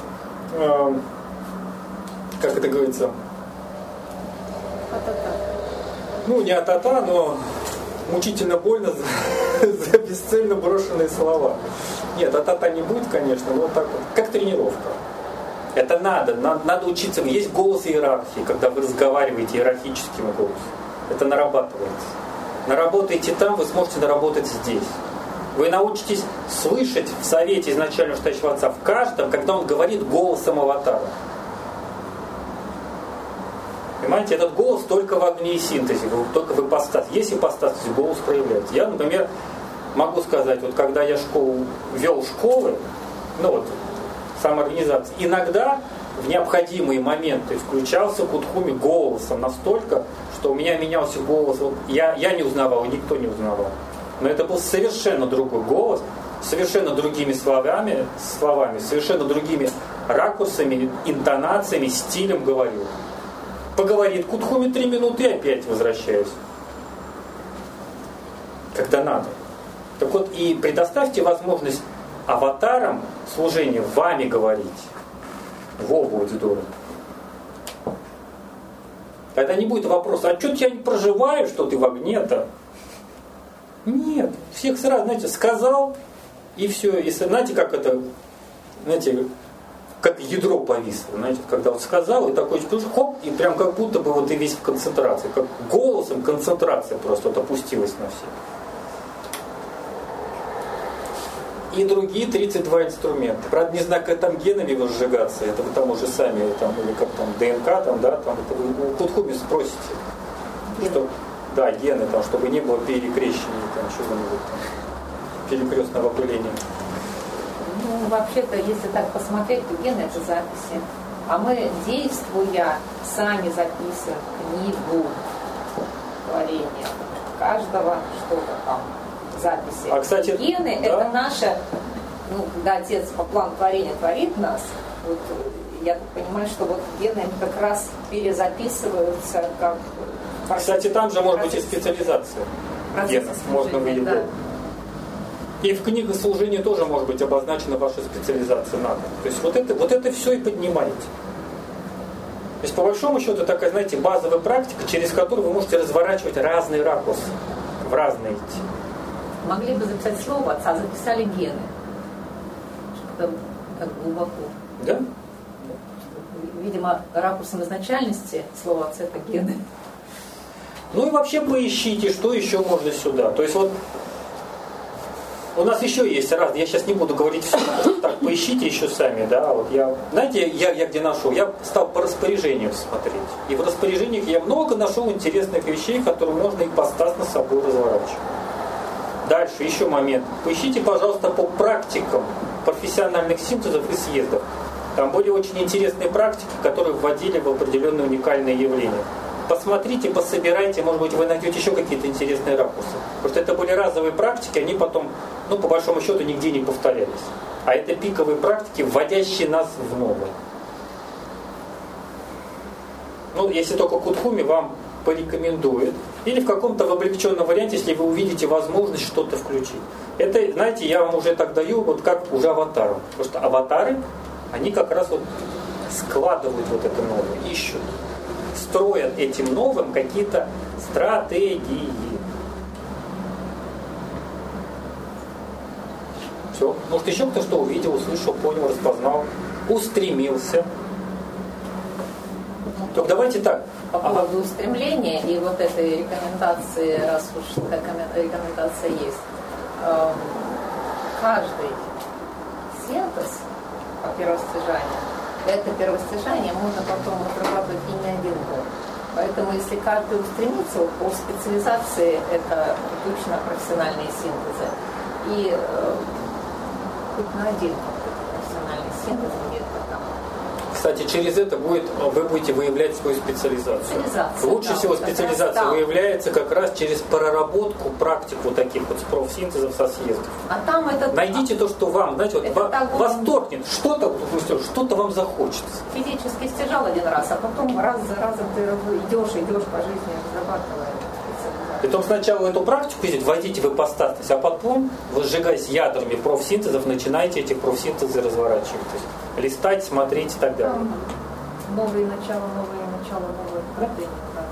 как это говорится? А-та-та. Ну, не а-та-та, но мучительно больно за бесцельно брошенные слова. Нет, а-та-та не будет, конечно, но вот так вот. Как тренировка. Это надо учиться. Есть голос иерархии, когда вы разговариваете иерархическим голосом. Это нарабатывается. Наработаете там, вы сможете наработать здесь. Вы научитесь слышать в совете изначально настоящего отца, в каждом, когда он говорит голосом аватара. Понимаете, этот голос только в огне и синтезе, только в ипостасе. Есть ипостас, голос проявляется. Я, например, могу сказать, вот когда я вел школы, самоорганизации, иногда в необходимые моменты включался Кутхуми голосом настолько, что у меня менялся голос. Вот я не узнавал, и никто не узнавал. Но это был совершенно другой голос, совершенно другими словами, совершенно другими ракурсами, интонациями, стилем говорил. Поговорит Кутхуми 3 минуты и опять возвращаюсь. Когда надо. Так вот, и предоставьте возможность аватарам служения вами говорить. Во будет здорово. Когда не будет вопроса, а что я не проживаю, что ты в огне-то? Нет, всех сразу, знаете, сказал, и все. И знаете, как это, знаете, как ядро повисло, знаете, когда вот сказал, и такой хоп, и прям как будто бы вот и весь в концентрации, как голосом концентрация просто вот опустилась на всех. И другие 32 инструмента. Правда, не знаю, как там генами разжигаться, это вы там уже сами, там, или как там, ДНК, там, да, там, это вы у Кутхуми спросите. Что, да, гены, там, чтобы не было перекрещения, там, чего-нибудь, там, перекрестного опыления. Ну, вообще-то, если так посмотреть, то гены — это записи. А мы, действуя, сами записываем книгу творения каждого, что-то там, записи. А, кстати, гены — да? это наше, когда Отец по плану творения творит нас, вот, я так понимаю, что вот гены как раз перезаписываются как... Кстати, там же может быть и специализация генов, можно увидеть. Да. И в книгах служения тоже может быть обозначена ваша специализация надо. То есть вот это все и поднимаете. То есть по большому счету такая, знаете, базовая практика, через которую вы можете разворачивать разные ракурсы, в разные идти. Могли бы записать слово отца, записали гены. Что-то так глубоко. Да? Видимо, ракурсом изначальности слова отца — это гены. Ну и вообще поищите, что еще можно сюда. То есть вот у нас еще есть раз, я сейчас не буду говорить все, так, поищите еще сами, да, вот знаете, я где нашел, я стал по распоряжениям смотреть, и в распоряжениях я много нашел интересных вещей, которые можно ипостасно с собой разворачивать. Дальше, еще момент, поищите, пожалуйста, по практикам профессиональных синтезов и съездов, там были очень интересные практики, которые вводили в определенные уникальные явления. Посмотрите, пособирайте, может быть, вы найдете еще какие-то интересные ракурсы. Потому что это были разовые практики, они потом, по большому счету, нигде не повторялись. А это пиковые практики, вводящие нас в новое. Если только Кутхуми вам порекомендует, или в каком-то в облегченном варианте, если вы увидите возможность что-то включить. Это, знаете, я вам уже так даю, вот как уже аватарам. Потому что аватары, они как раз вот складывают вот это новое, ищут. Строят этим новым какие-то стратегии. Все. Может, еще кто что увидел, услышал, понял, распознал, устремился. Только давайте так. По поводу устремления и вот этой рекомендации, раз уж такая рекомендация есть, каждый синтез по первостяжанию, это первостяжание можно потом отрабатывать и не один год. Поэтому если каждый устремится, по специализации это точно профессиональные синтезы. И хоть на один профессиональный синтез где-то там. Кстати, через это вы будете выявлять свою специализацию. Лучше всего специализация выявляется как раз через проработку практик вот таких вот профсинтезов со съездов. А там это... Найдите то, что вам, знаете, вас торкнет, что-то вам захочется. Физически стяжал один раз, а потом раз за разом ты идешь по жизни, разрабатывая. Притом сначала эту практику вводите в ипостасность, а потом, возжигаясь ядрами профсинтезов, начинаете эти профсинтезы разворачивать. То есть листать, смотреть и так далее. Новые начала, новые гордыни.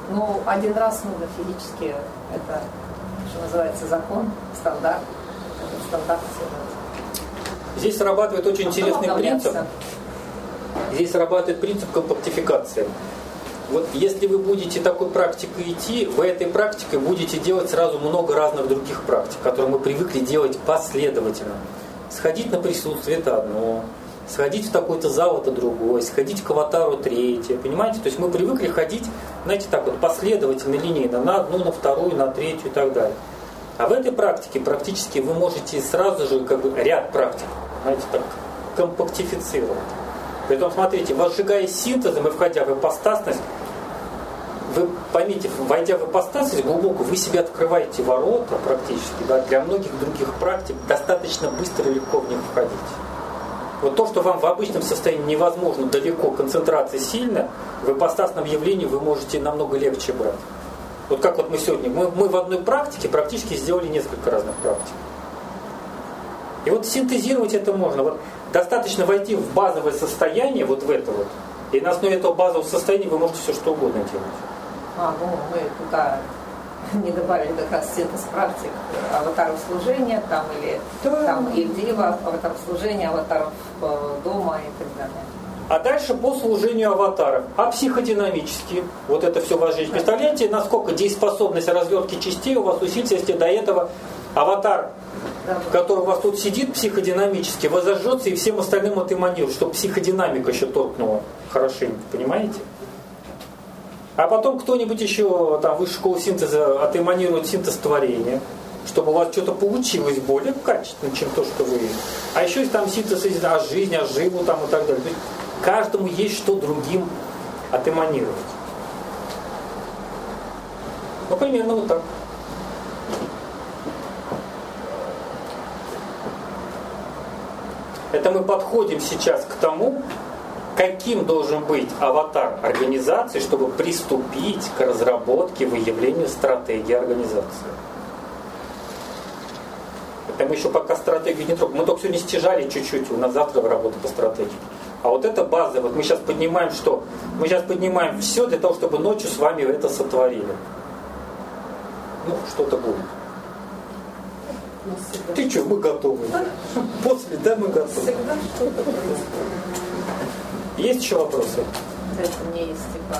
Ну, один раз нужно физически, это, что называется, закон, стандарт. Это стандарт всего. Здесь срабатывает очень интересный принцип. Здесь срабатывает принцип компактификации. Вот если вы будете такой практикой идти, вы этой практикой будете делать сразу много разных других практик, которые мы привыкли делать последовательно. Сходить на присутствие – это одно, сходить в такой-то зал – это другое, сходить к аватару – третье. Понимаете? То есть мы привыкли ходить, знаете, так вот последовательно, линейно, на одну, на вторую, на третью и так далее. А в этой практике практически вы можете сразу же как бы ряд практик, знаете, так компактифицировать. Поэтому, смотрите, возжигаясь синтезом и входя в ипостасность, вы поймите, войдя в ипостасность глубоко, вы себе открываете ворота практически, да, для многих других практик достаточно быстро и легко в них входить. Вот то, что вам в обычном состоянии невозможно далеко, концентрация сильная, в ипостасном явлении вы можете намного легче брать. Вот как вот мы сегодня, мы в одной практике практически сделали несколько разных практик. И вот синтезировать это можно. Вот достаточно войти в базовое состояние, вот в это вот, и на основе этого базового состояния вы можете все что угодно делать. Ну мы туда не добавили как раз синтез практик аватаров служения, там или там Ильдива, аватаров служения, аватаров дома и так далее. А дальше по служению аватаров. А психодинамические, вот это все важнее. Представляете, насколько дееспособность развертки частей у вас усилится, если до этого аватар, который у вас тут сидит психодинамически, возожжется и всем остальным отэманирует, чтобы психодинамика еще торкнула хорошенько, понимаете? А потом кто-нибудь еще там высшей школы синтеза отэманирует синтез творения, чтобы у вас что-то получилось более качественно, чем то, что вы... А еще есть там синтез о жизни, о живу там и так далее. То есть каждому есть что другим отэманировать. Ну, примерно вот так. Это мы подходим сейчас к тому, каким должен быть аватар организации, чтобы приступить к разработке, выявлению стратегии организации. Это мы еще пока стратегию не трогаем. Мы только сегодня стяжали чуть-чуть, у нас завтра работа по стратегии. А вот это база, вот мы сейчас поднимаем что? Мы сейчас поднимаем все для того, чтобы ночью с вами это сотворили. Ну, что-то будет. Ты что, мы готовы. После, да, мы готовы. Всегда что-то происходит. Есть еще вопросы? Это мне есть, типа,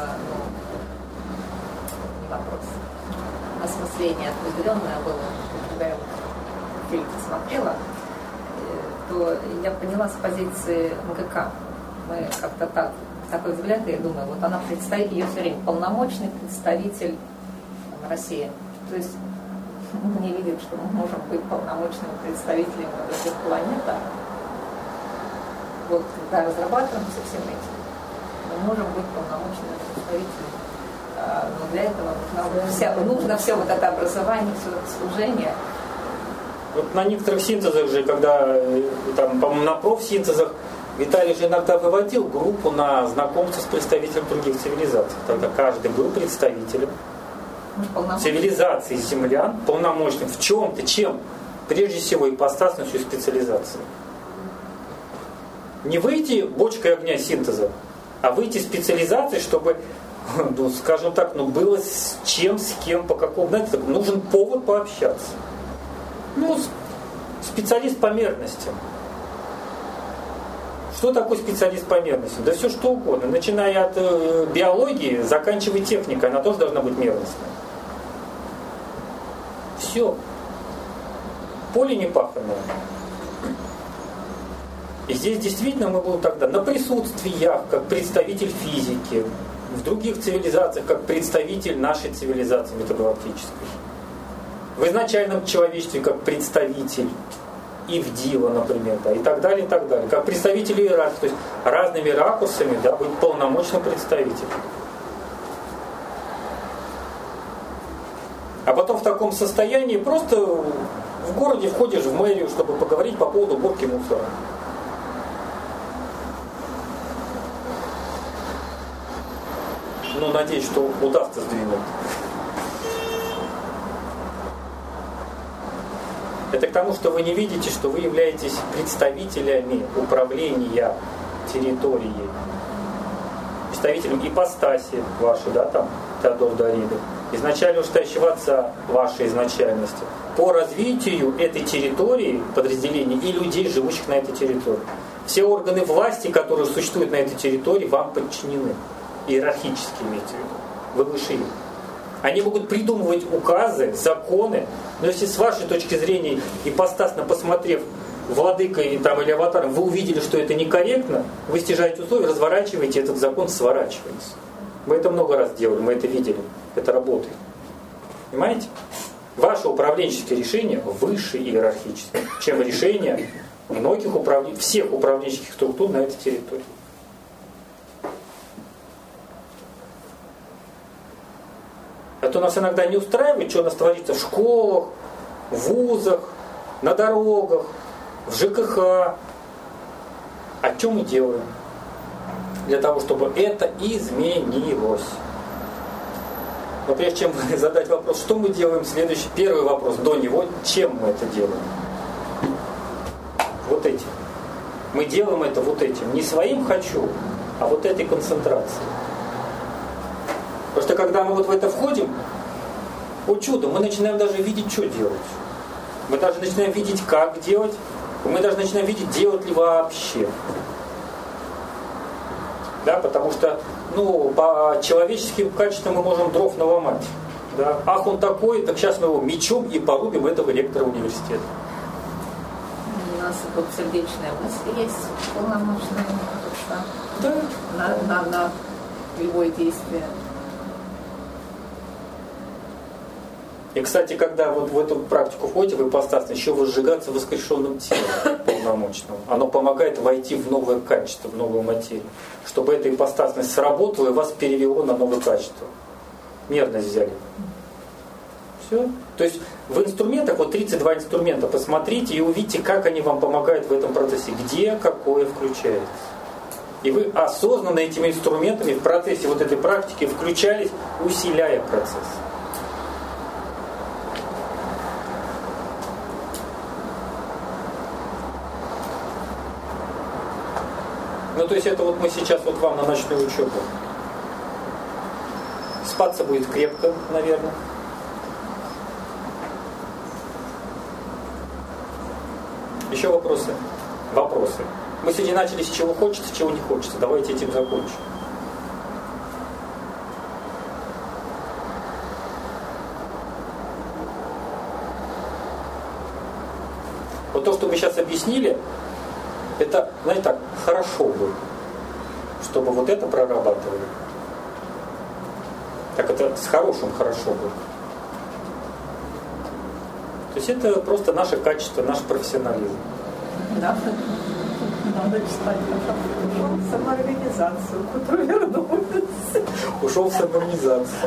не вопрос. Осмысление определенное было, когда я фильм смотрела, то я поняла с позиции МГК. Мы как-то так, такой взгляд, и я думаю, вот она представитель, ее все время полномочный представитель России. То есть мы не видим, что мы можем быть полномочными представителями этих планет. Вот когда разрабатываемся всем этим, мы можем быть полномочными представителями. Но для этого нужно все вот это образование, все это служение. Вот на некоторых синтезах же, когда там, по-моему, на профсинтезах Виталий же иногда выводил группу на знакомство с представителем других цивилизаций. Тогда каждый был представителем цивилизации землян, полномочным в чем-то, чем? Прежде всего ипостасностью и специализацией. Не выйти бочкой огня синтеза, а выйти специализацией, чтобы, ну, скажем так, было с чем, с кем, по какому, знаете, нужен повод пообщаться. Ну, специалист по мерностям. Что такое специалист по мерностям? Да все что угодно. Начиная от биологии, заканчивая техникой, она тоже должна быть мерностной. Все. Поле не паханное. И здесь действительно мы будем тогда на присутствиях, как представитель физики, в других цивилизациях, как представитель нашей цивилизации метагалактической. В изначальном человечестве, как представитель Ивдила, например, да, и так далее, и так далее. Как представитель иерархии, то есть разными ракурсами, да, быть полномочным представителем. А потом в таком состоянии просто в городе входишь в мэрию, чтобы поговорить по поводу уборки мусора. Ну, надеюсь, что удастся сдвинуть. Это к тому, что вы не видите, что вы являетесь представителями управления территорией, представителем ипостаси вашей, да, там, Теодор Дорида, изначально устающего отца вашей изначальности, по развитию этой территории, подразделений и людей, живущих на этой территории. Все органы власти, которые существуют на этой территории, вам подчинены. Иерархически имеете в виду. Вы выше их. Они могут придумывать указы, законы, но если с вашей точки зрения, ипостасно посмотрев владыкой там, или аватаром, вы увидели, что это некорректно, вы стяжаете условия, разворачиваете этот закон, сворачиваете. Мы это много раз делали, мы это видели. Это работает. Понимаете? Ваши управленческие решения выше иерархические, чем решения многих всех управленческих структур на этой территории. Это нас иногда не устраивает, что у нас творится в школах, в вузах, на дорогах, в ЖКХ. А что мы делаем? Для того, чтобы это изменилось. Но прежде чем задать вопрос, что мы делаем, следующий, первый вопрос до него, чем мы это делаем? Вот этим. Мы делаем это вот этим. Не своим «хочу», а вот этой концентрацией. Потому что когда мы вот в это входим, о чудо, мы начинаем даже видеть, что делать. Мы даже начинаем видеть, как делать. Мы даже начинаем видеть, делать ли вообще. Да, потому что по человеческим качествам мы можем дров наломать. Да? Ах, он такой, так сейчас мы его мечом и порубим этого ректора университета. У нас тут сердечная мысль есть, полномочная, да. на любое действие. И, кстати, когда вот в эту практику входите, вы ипостасно еще возжигаться воскрешенным телом полномочным. Оно помогает войти в новое качество, в новую материю. Чтобы эта ипостасность сработала и вас перевело на новое качество. Мерность взяли. Все. То есть в инструментах, вот 32 инструмента, посмотрите и увидите, как они вам помогают в этом процессе. Где какое включается. И вы осознанно этими инструментами в процессе вот этой практики включались, усиляя процесс. То есть это вот мы сейчас вот вам на ночную учебу. Спаться будет крепко, наверное. Еще вопросы? Вопросы. Мы сегодня начали с чего хочется, чего не хочется. Давайте этим закончим. Вот то, что мы сейчас объяснили, это, знаете, так, хорошо бы, чтобы вот это прорабатывали. Так это с хорошим хорошо бы. То есть это просто наше качество, наш профессионализм. Да. Надо читать. Ушел в самоорганизацию, куда вернулся. Ушел в самоорганизацию.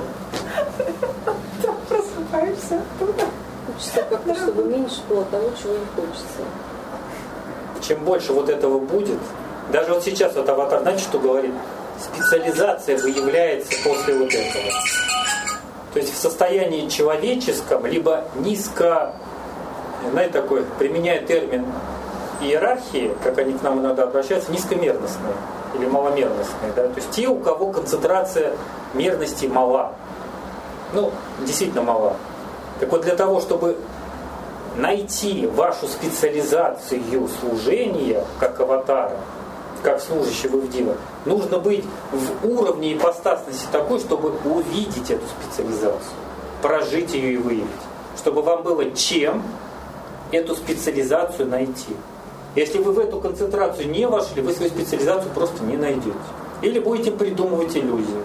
Просыпаешься оттуда. Хочется как-то, чтобы меньше было того, чего не хочется. Чем больше вот этого будет, даже вот сейчас вот аватар, знаете, что говорит? Специализация выявляется после вот этого. То есть в состоянии человеческом, либо низко, знаете, такой, применяя термин иерархии, как они к нам иногда обращаются, низкомерностные или маломерностные. Да? То есть те, у кого концентрация мерности мала. Действительно мала. Так вот для того, чтобы найти вашу специализацию служения, как аватара, как служащего в Дива, нужно быть в уровне ипостасности такой, чтобы увидеть эту специализацию, прожить ее и выявить. Чтобы вам было чем эту специализацию найти. Если вы в эту концентрацию не вошли, вы свою специализацию просто не найдете. Или будете придумывать иллюзию.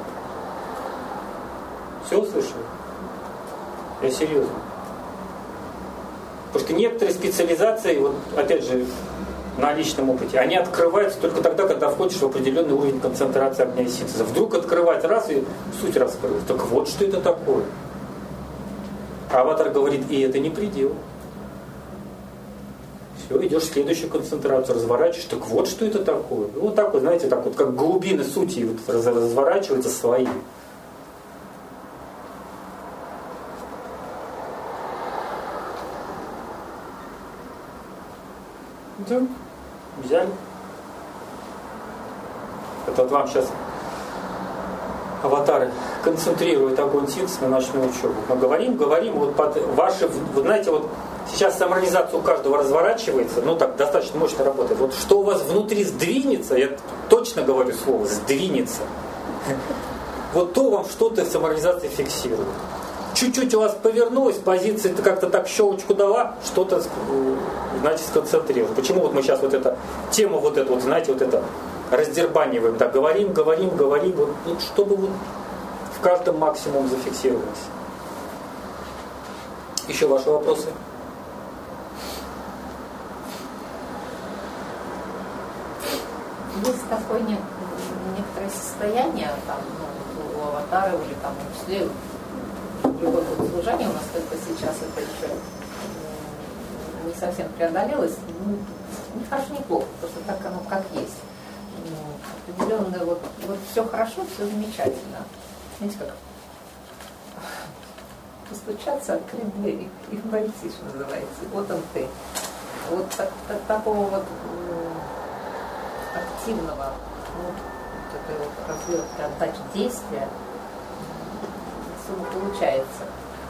Все услышали? Я серьезно. Потому что некоторые специализации, вот опять же, на личном опыте, они открываются только тогда, когда входишь в определенный уровень концентрации огня и синтеза. Вдруг открывать раз и суть раскрылась. Так вот, что это такое. А аватар говорит, и это не предел. Все, идешь в следующую концентрацию, разворачиваешь, так вот, что это такое. И вот так вот, знаете, так вот, как глубины сути вот разворачиваются свои. Да. Взяли? Это вот вам сейчас аватары концентрирует огонь синтез на ночную учебу. Мы говорим, вот под ваши, вот знаете, вот сейчас самореализация у каждого разворачивается, ну так, достаточно мощно работает. Вот что у вас внутри сдвинется, я точно говорю слово, сдвинется, вот то вам что-то самореализация фиксирует. Чуть-чуть у вас повернулась, позиция как-то так щелочку дала, что-то, значит, сконцентрировалось. Почему вот мы сейчас вот эту тему, вот эту, вот, знаете, вот это раздербаниваем, так говорим, вот чтобы вот в каждом максимум зафиксировалось. Еще ваши вопросы? Есть такое некоторое состояние там, у аватара или там в числе любое служение у нас только сейчас это еще не совсем преодолелось. Не хорошо, не плохо, потому что так оно как есть. Определенно, вот все хорошо, все замечательно. Знаете, как постучаться, открыть двери и говорить, что называется. Вот он ты. Вот такого вот активного вот этой вот развертки, отдачи действия получается.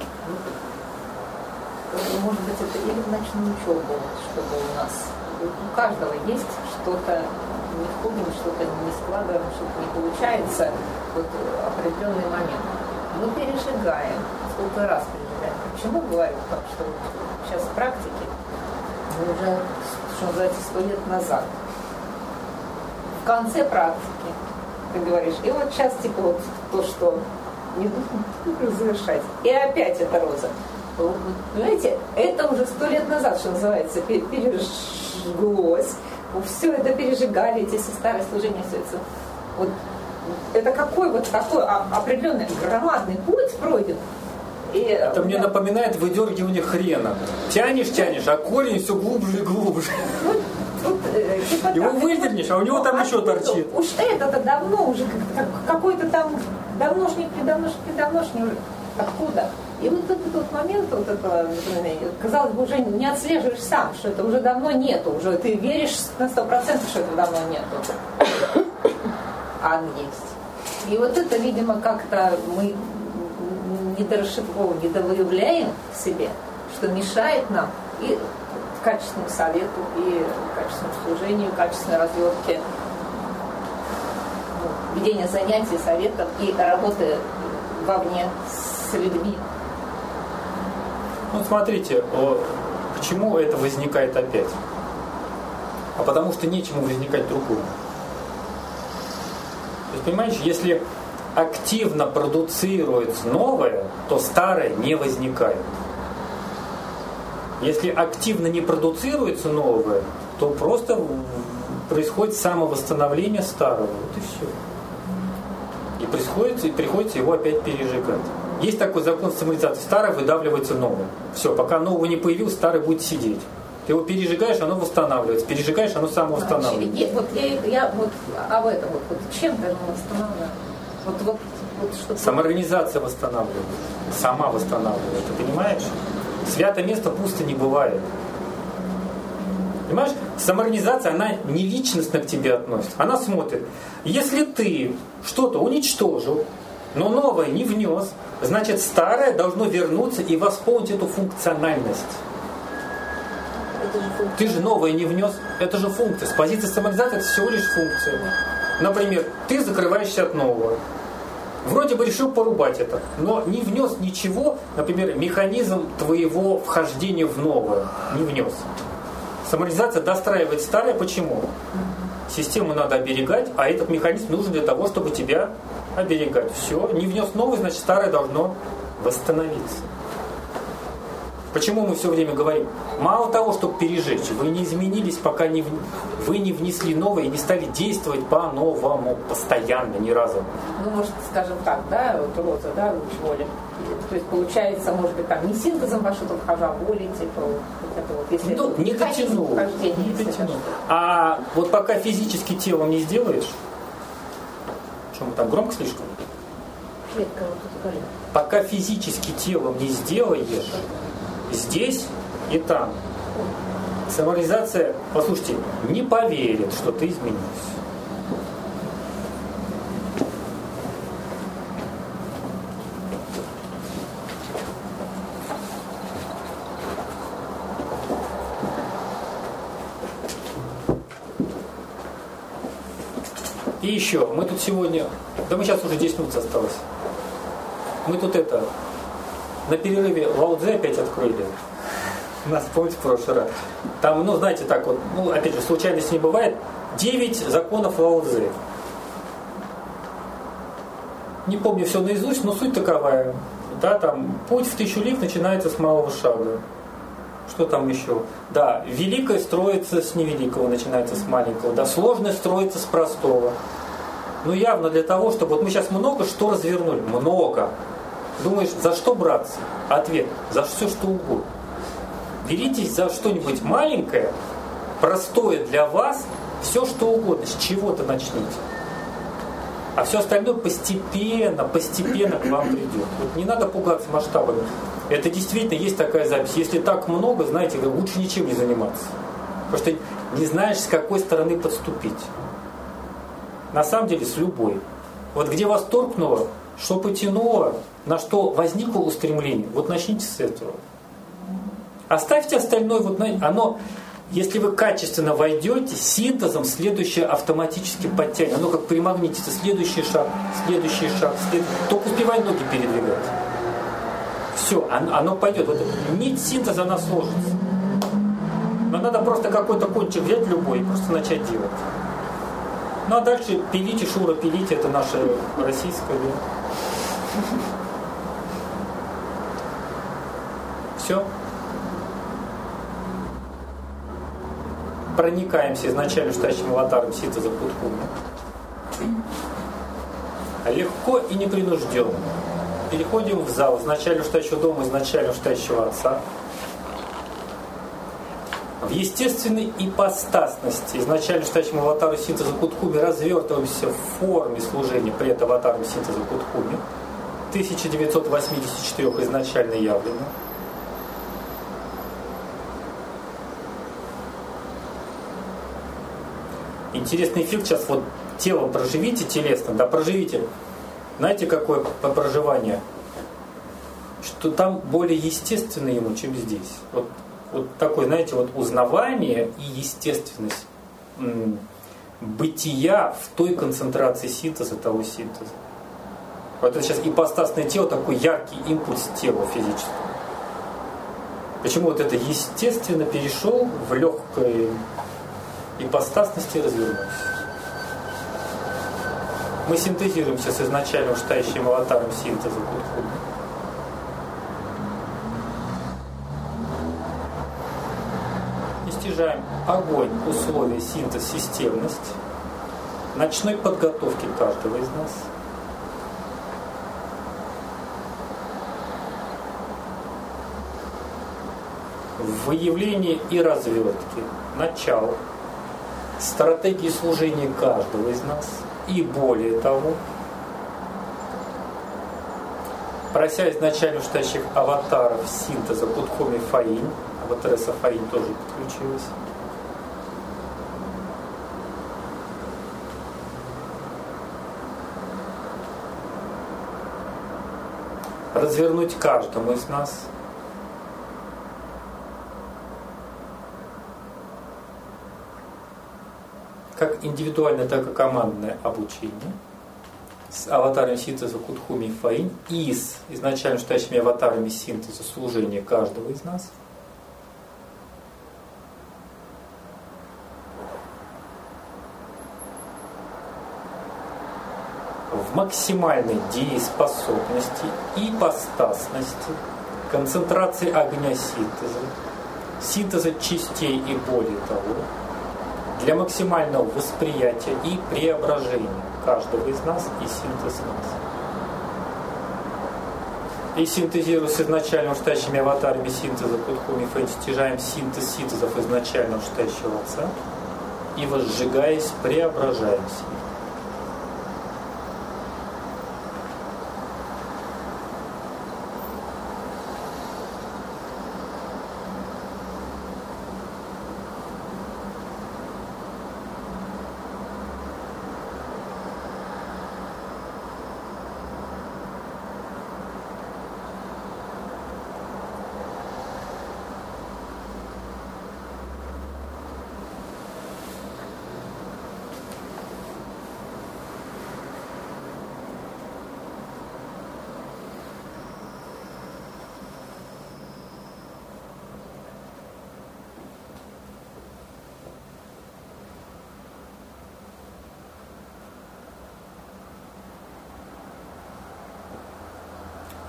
Может быть, это или в ночную учебу, чтобы у нас у каждого есть что-то не входим, что-то не складываем, что-то не получается, вот определенный момент. Мы пережигаем, сколько раз пережигаем. Почему говорю так, что сейчас в практике, мы уже, что называется, 100 лет назад, в конце практики, ты говоришь, и вот сейчас типа вот то, что не буду завершать. И опять эта роза. Понимаете, это уже 100 лет назад, что называется, пережглось. Все это пережигали, эти все старые служения, все это. Вот, это какой вот такой определенный громадный путь пройден. И, это мне напоминает выдергивание хрена. Тянешь, а корень все глубже и глубже. Типа его выдернешь, а у него там еще торчит. Уж это-то давно уже, какой-то там давношний, уже. Откуда? И вот этот момент, вот этого, казалось бы, уже не отслеживаешь сам, что это уже давно нету, уже ты веришь на 100%, что это давно нету. А он есть. И вот это, видимо, как-то мы недорасшифровываем, недовыявляем в себе, что мешает нам и качественному совету, и качественному служению, качественной развертке, ведения занятий, советов и работы вовне с людьми. Ну, смотрите, почему это возникает опять? А потому что нечему возникать другому. То есть, понимаете, если активно продуцируется новое, то старое не возникает. Если активно не продуцируется новое, то просто происходит самовосстановление старого. Вот и все. И приходится его опять пережигать. Есть такой закон самореализации. Старое выдавливается новое. Все, пока нового не появилось, старый будет сидеть. Ты его пережигаешь, оно восстанавливается. Пережигаешь, оно самовосстанавливается. Вот я вот об этом, вот чем-то оно восстанавливает. Вот, самоорганизация восстанавливает. Сама восстанавливает. Ты понимаешь? Святое место пусто не бывает. Понимаешь? Самоорганизация, она не личностно к тебе относится. Она смотрит. Если ты что-то уничтожил, но новое не внес, значит старое должно вернуться и восполнить эту функциональность. Ты же новое не внес, это же функция. С позиции самоорганизации это всего лишь функция. Например, ты закрываешься от нового. Вроде бы решил порубать это, но не внес ничего, например, механизм твоего вхождения в новое не внес. Самореализация достраивает старое. Почему? Систему надо оберегать, а этот механизм нужен для того, чтобы тебя оберегать. Все, не внес новое, значит старое должно восстановиться. Почему мы все время говорим? Мало того, чтобы пережечь, вы не изменились, пока вы не внесли новое и не стали действовать по-новому, постоянно, ни разу. Ну, может, скажем так, да, вот роза, да, воля. То есть, получается, может быть, там не синтезом вашего вхожа, а волей, типа, вот это вот, если ну, не дотянул. А вот пока физически телом не сделаешь, что мы там, громко слишком? Пока физически телом не сделаешь, здесь и там, самореализация, послушайте, не поверит, что ты изменился. И еще, мы тут сегодня, да мы сейчас уже 10 минут осталось. Мы тут на перерыве Лао Цзэ опять открыли. Нас, помните, в прошлый раз. Там, знаете, так вот, опять же, случайности не бывает. 9 законов Лао Цзэ. Не помню все наизусть, но суть таковая. Да, там, путь в 1000 лиг начинается с малого шага. Что там еще? Да, великое строится с невеликого, начинается с маленького. Да, сложное строится с простого. Явно для того, чтобы... Вот мы сейчас много что развернули. Много. Думаешь, за что браться? Ответ. За все, что угодно. Беритесь за что-нибудь маленькое, простое для вас, все, что угодно. С чего-то начните. А все остальное постепенно к вам придет. Вот не надо пугаться масштабами. Это действительно есть такая запись. Если так много, знаете, лучше ничем не заниматься. Потому что не знаешь, с какой стороны подступить. На самом деле, с любой. Вот где вас торкнуло, что потянуло, на что возникло устремление, вот начните с этого. Оставьте остальное, оно, если вы качественно войдете, синтезом следующее автоматически подтянет. Оно как примагнитится, следующий шаг, только успевай ноги передвигать. Все, оно пойдет. Вот нить синтеза, она сложится. Но надо просто какой-то кончик взять любой и просто начать делать. А дальше пилите, Шура, пилите, это наше российское. Все. Проникаемся изначально штащим аватаром синтеза Кутхуми. Легко и непринужденно. Переходим в зал изначально штащего дома, изначально штащего отца. В естественной ипостасности изначально штащим аватару синтеза Кутхуми развертываемся в форме служения пред аватаром синтеза Кутхуми. 1984 изначально явлено. Интересный эффект сейчас вот телом проживите, телесно, да, проживите. Знаете, какое проживание? Что там более естественно ему, чем здесь. Вот такое, знаете, вот узнавание и естественность бытия в той концентрации синтеза, того синтеза. Вот это сейчас ипостасное тело, такой яркий импульс тела физического. Почему вот это естественно перешел в легкой ипостасности и развернулся. Мы синтезируемся с изначальным штащим аватаром синтеза Кутхуми. Достижаем огонь, условия, синтез, системность ночной подготовки каждого из нас. Выявление и развертки, начало, стратегии служения каждого из нас и более того, прося изначально штащих аватаров синтеза Кутхуми Фаинь, аватаресса Фаинь тоже подключилась, развернуть каждому из нас как индивидуальное, так и командное обучение с аватарами синтеза Кутхуми и Фаинь и с изначально штащими аватарами синтеза служения каждого из нас. В максимальной дееспособности, ипостасности, концентрации огня синтеза частей и более того, для максимального восприятия и преображения каждого из нас и синтез нас. И синтезируя с изначально штащими аватарами синтеза Кутхуми Фаинь, стяжаем синтез синтезов изначально штащего отца и, возжигаясь, преображаемся.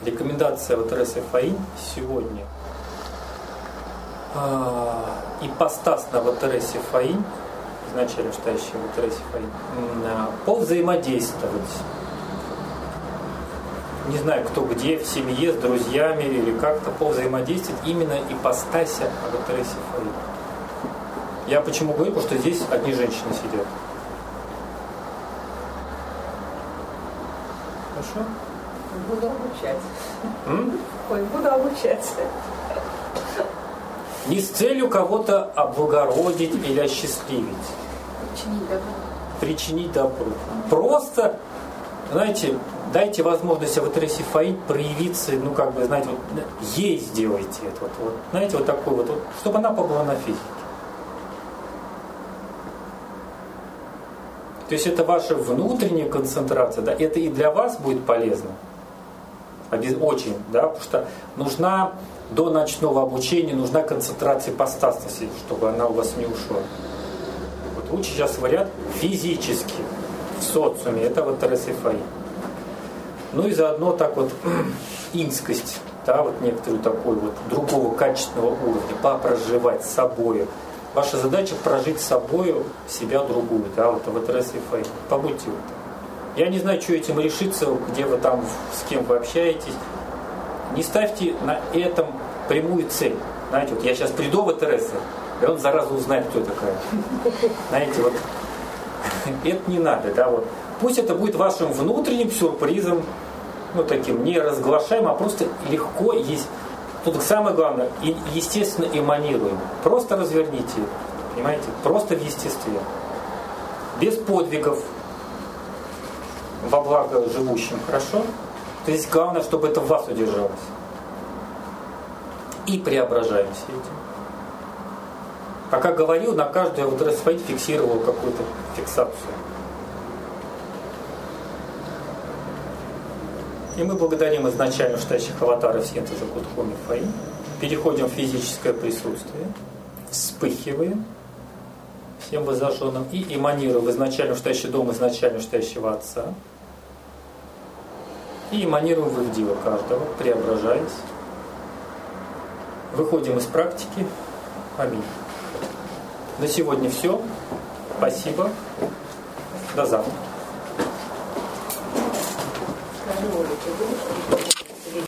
Рекомендация вот Тересы Фаин сегодня. Ипостас на вот Тересе Фаин, изначально считающая вот Тересе Фаин, повзаимодействовать. Не знаю, кто где, в семье, с друзьями или как-то повзаимодействовать именно ипостася вот Тересе Фаин. Я почему говорю, потому что здесь одни женщины сидят. Хорошо? Буду обучать. Ой, буду обучать. Не с целью кого-то облагородить или осчастливить. Причинить добро. Просто, знаете, дайте возможность вот Тересе Фаин проявиться, ну как бы, знаете, вот, ей сделайте это. Вот, знаете, вот такой вот, чтобы она побыла на физике. То есть это ваша внутренняя концентрация, да, это и для вас будет полезно. Очень, да, потому что нужна до ночного обучения нужна концентрация ипостасности, чтобы она у вас не ушла. Вот лучше сейчас говорят физически в социуме, это вот Тереса Фаин. Ну и заодно так вот инскость, да, вот некоторую такой вот другого качественного уровня, попроживать с собой. Ваша задача прожить с собой себя другую, да, вот Тереса Фаин. Побудьте вот так. Я не знаю, что этим решиться, где вы там, с кем вы общаетесь. Не ставьте на этом прямую цель. Знаете, вот я сейчас приду в Тересу, и он заразу узнает, кто я такая. Знаете, вот это не надо, да, вот. Пусть это будет вашим внутренним сюрпризом, ну, таким, не разглашаемым, а просто легко есть. Тут самое главное, естественно, эманируем. Просто разверните, понимаете, просто в естестве. Без подвигов во благо живущим, хорошо? То есть главное, чтобы это в вас удержалось. И преображаемся этим. Пока говорил, на каждую вот Тереса Фаин фиксировал какую-то фиксацию. И мы благодарим изначально читающих аватаров синтеза Кудхоми Фаин. Переходим в физическое присутствие. Вспыхиваем всем воззажженным. И эманируем в изначально читающий дом изначально читающего Отца. И эманируем в их дело каждого, преображаясь. Выходим из практики. Аминь. На сегодня все. Спасибо. До завтра. Скажи, Оля, ты будешь